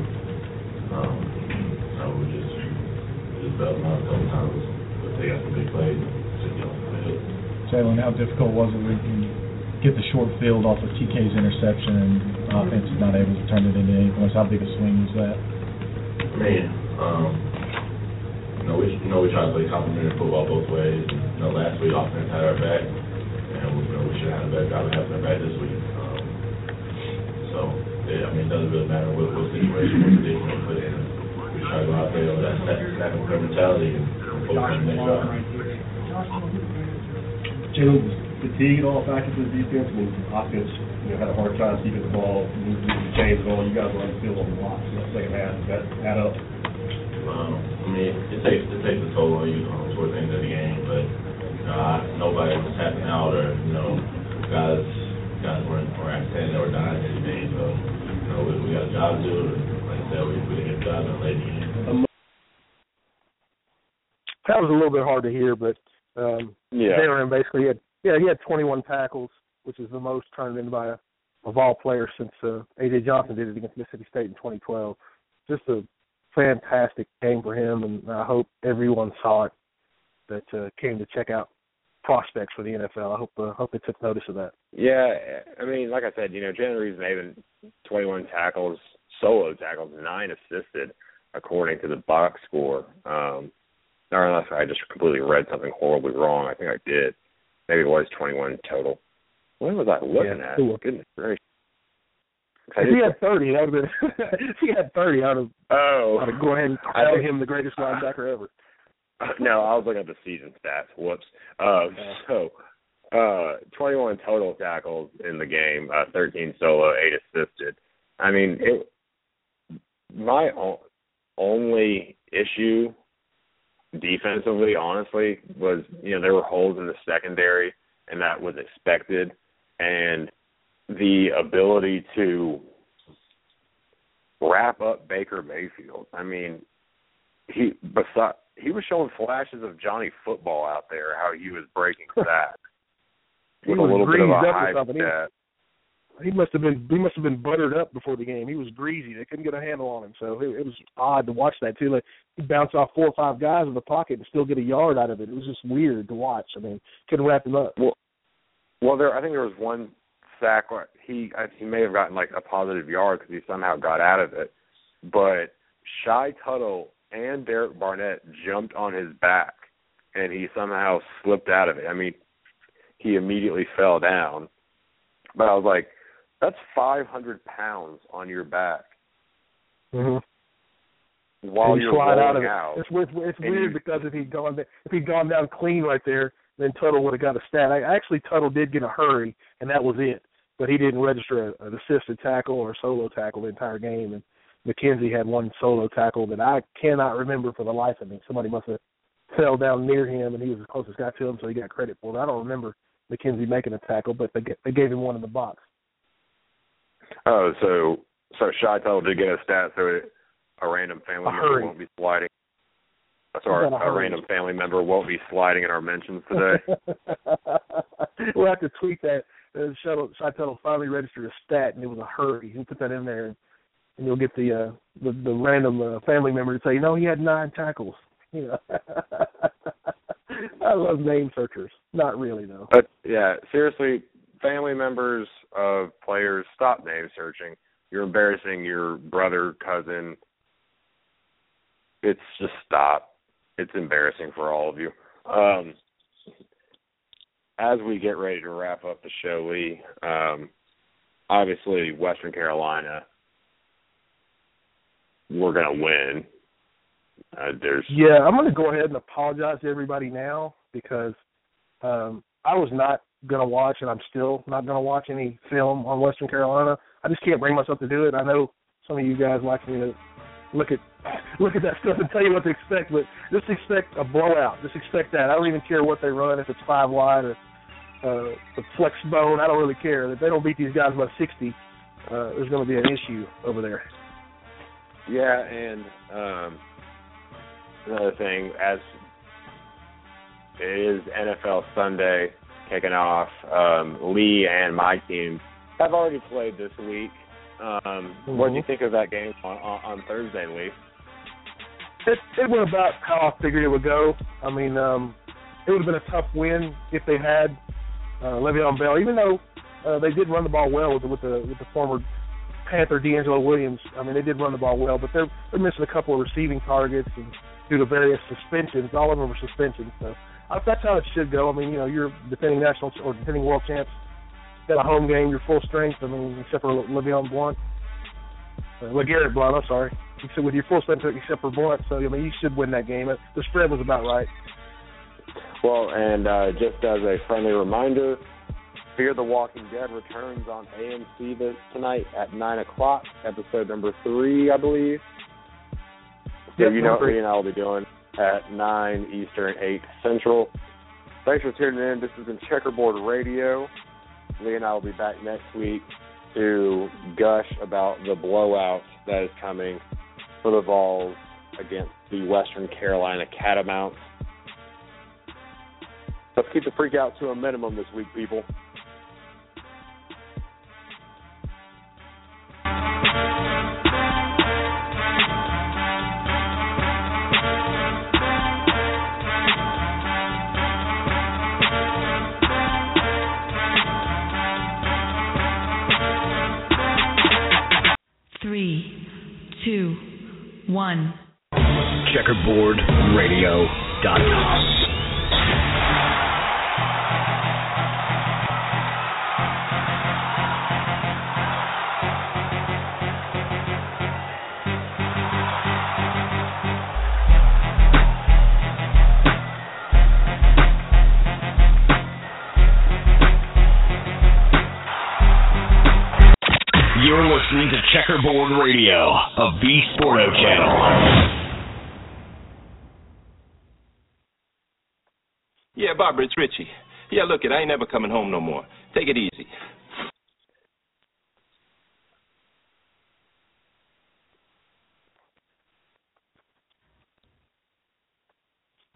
Um, so we just we just felt them out a couple times, but they got some big plays. Just get off the field. Jalen, how difficult was it when you get the short field off of T K's interception and offense is not able to turn it into any points? How big a swing was that? I mean, um, you know, we you know we try to play complementary football both ways. You know, last week offense had our back, and we, you know, we should have had a better job of having our back this week. Um, so. Yeah, I mean, it doesn't really matter what, what situation, what position we put in. We try to go out there with that snap and grab mentality and focus on the next drive. Jalen, was fatigue at all factors of the defense? I mean, offense, you know, had a hard time keeping the ball, moving the chains going. You guys were on the field on the blocks in the second half. Does that add up? Um, I mean, it takes it takes a toll on you um, towards the end of the game, but you know, I, nobody was tapping out or you know, guys guys weren't were standing or dying anything. So. You know, we, we got a job to do. Like I said, we, we didn't get the job done late in the game. That was a little bit hard to hear, but um, yeah. Jalen basically had yeah he had twenty-one tackles, which is the most turned in by a, a ball player since uh, A J Johnson did it against Mississippi State in twenty twelve. Just a fantastic game for him, and I hope everyone saw it that uh, came to check out prospects for the N F L. I hope uh, hope they took notice of that. Yeah, I mean, like I said, you know, Jalen Reeves-Maybin, twenty-one tackles, solo tackles, nine assisted, according to the box score. Um, or unless I just completely read something horribly wrong. I think I did. Maybe it was twenty-one total. What was I looking yeah, at? Cool. Goodness gracious. If he had thirty, that would have been. If he had thirty, I would have. Oh, I'd go ahead and crown him the greatest linebacker ever. No, I was looking at the season stats. Whoops. Uh, so, uh, twenty-one total tackles in the game, uh, thirteen solo, eight assisted. I mean, it. My o- only issue defensively, honestly, was, you know, there were holes in the secondary, and that was expected. And the ability to wrap up Baker Mayfield. I mean, he beside, he was showing flashes of Johnny Football out there, how he was breaking sacks with a little bit of a high stat. He must have been he must have been buttered up before the game. He was greasy. They couldn't get a handle on him, so it, it was odd to watch that too. Like, he bounced off four or five guys in the pocket and still get a yard out of it. It was just weird to watch. I mean, couldn't wrap him up. Well, well, there I think there was one sack where he I, he may have gotten like a positive yard because he somehow got out of it, but Shy Tuttle and Derek Barnett jumped on his back, and he somehow slipped out of it. I mean, he immediately fell down, but I was like, that's five hundred pounds on your back. Mm-hmm. While and you're slide out of it. out. It's, weird, it's weird you, because if he'd gone if he'd gone down clean right there, then Tuttle would have got a stat. I, actually, Tuttle did get a hurry, and that was it. But he didn't register a, an assisted tackle or a solo tackle the entire game. And McKenzie had one solo tackle that I cannot remember for the life of me. Somebody must have fell down near him, and he was the closest guy to him, so he got credit for it. I don't remember McKenzie making a tackle, but they, they gave him one in the box. Oh, so so Shy Tuttle did get a stat, so it, a random family a member hurry. won't be sliding. Sorry, a, a random family member won't be sliding in our mentions today. We'll have to tweet that. Uh, Shy Tuttle finally registered a stat, and it was a hurry. He put that in there, and, and you'll get the uh, the, the random uh, family member to say, no, he had nine tackles. You know, I love name searchers. Not really, though. But yeah, seriously, family members of players, stop name searching. You're embarrassing your brother, cousin. It's just stop. It's embarrassing for all of you. Um, as we get ready to wrap up the show, Lee, um, obviously Western Carolina, we're going to win. Uh, there's yeah, I'm going to go ahead and apologize to everybody now because um, I was not going to watch, and I'm still not going to watch any film on Western Carolina. I just can't bring myself to do it. I know some of you guys like me to look at look at that stuff and tell you what to expect, but just expect a blowout. Just expect that. I don't even care what they run, if it's five wide or uh, the flex bone. I don't really care. If they don't beat these guys by sixty, uh, there's going to be an issue over there. Yeah, and um, another thing, as it is N F L Sunday kicking off, um, Lee and my team have already played this week. Um, mm-hmm. What did you think of that game on, on, on Thursday, Lee? It, it went about how I figured it would go. I mean, um, it would have been a tough win if they had uh, Le'Veon Bell, even though uh, they did run the ball well with the, with the with the former Panther D'Angelo Williams. I mean, they did run the ball well, but they're they're missing a couple of receiving targets and due to various suspensions. All of them were suspensions. So I, that's how it should go. I mean, you know, you're defending national or defending world champs. Got a home game, you're full strength. I mean, except for Le'Veon Blount, uh, LeGarrette Blount. I'm sorry. Except with your full strength, except for Blount. So I mean, you should win that game. The spread was about right. Well, and uh, just as a friendly reminder, Fear the Walking Dead returns on A M C this tonight at nine o'clock. Episode number three, I believe. So Yep, you know what three. Lee and I will be doing at nine Eastern, eight Central. Thanks for tuning in. This has been Checkerboard Radio. Lee and I will be back next week to gush about the blowout that is coming for the Vols against the Western Carolina Catamounts. Let's keep the freak out to a minimum this week, people. Three, two, one. checkerboard radio dot com. Checkerboard Radio, a V Sporto channel. Yeah, Barbara, it's Richie. Yeah, look, it, I ain't never coming home no more. Take it easy.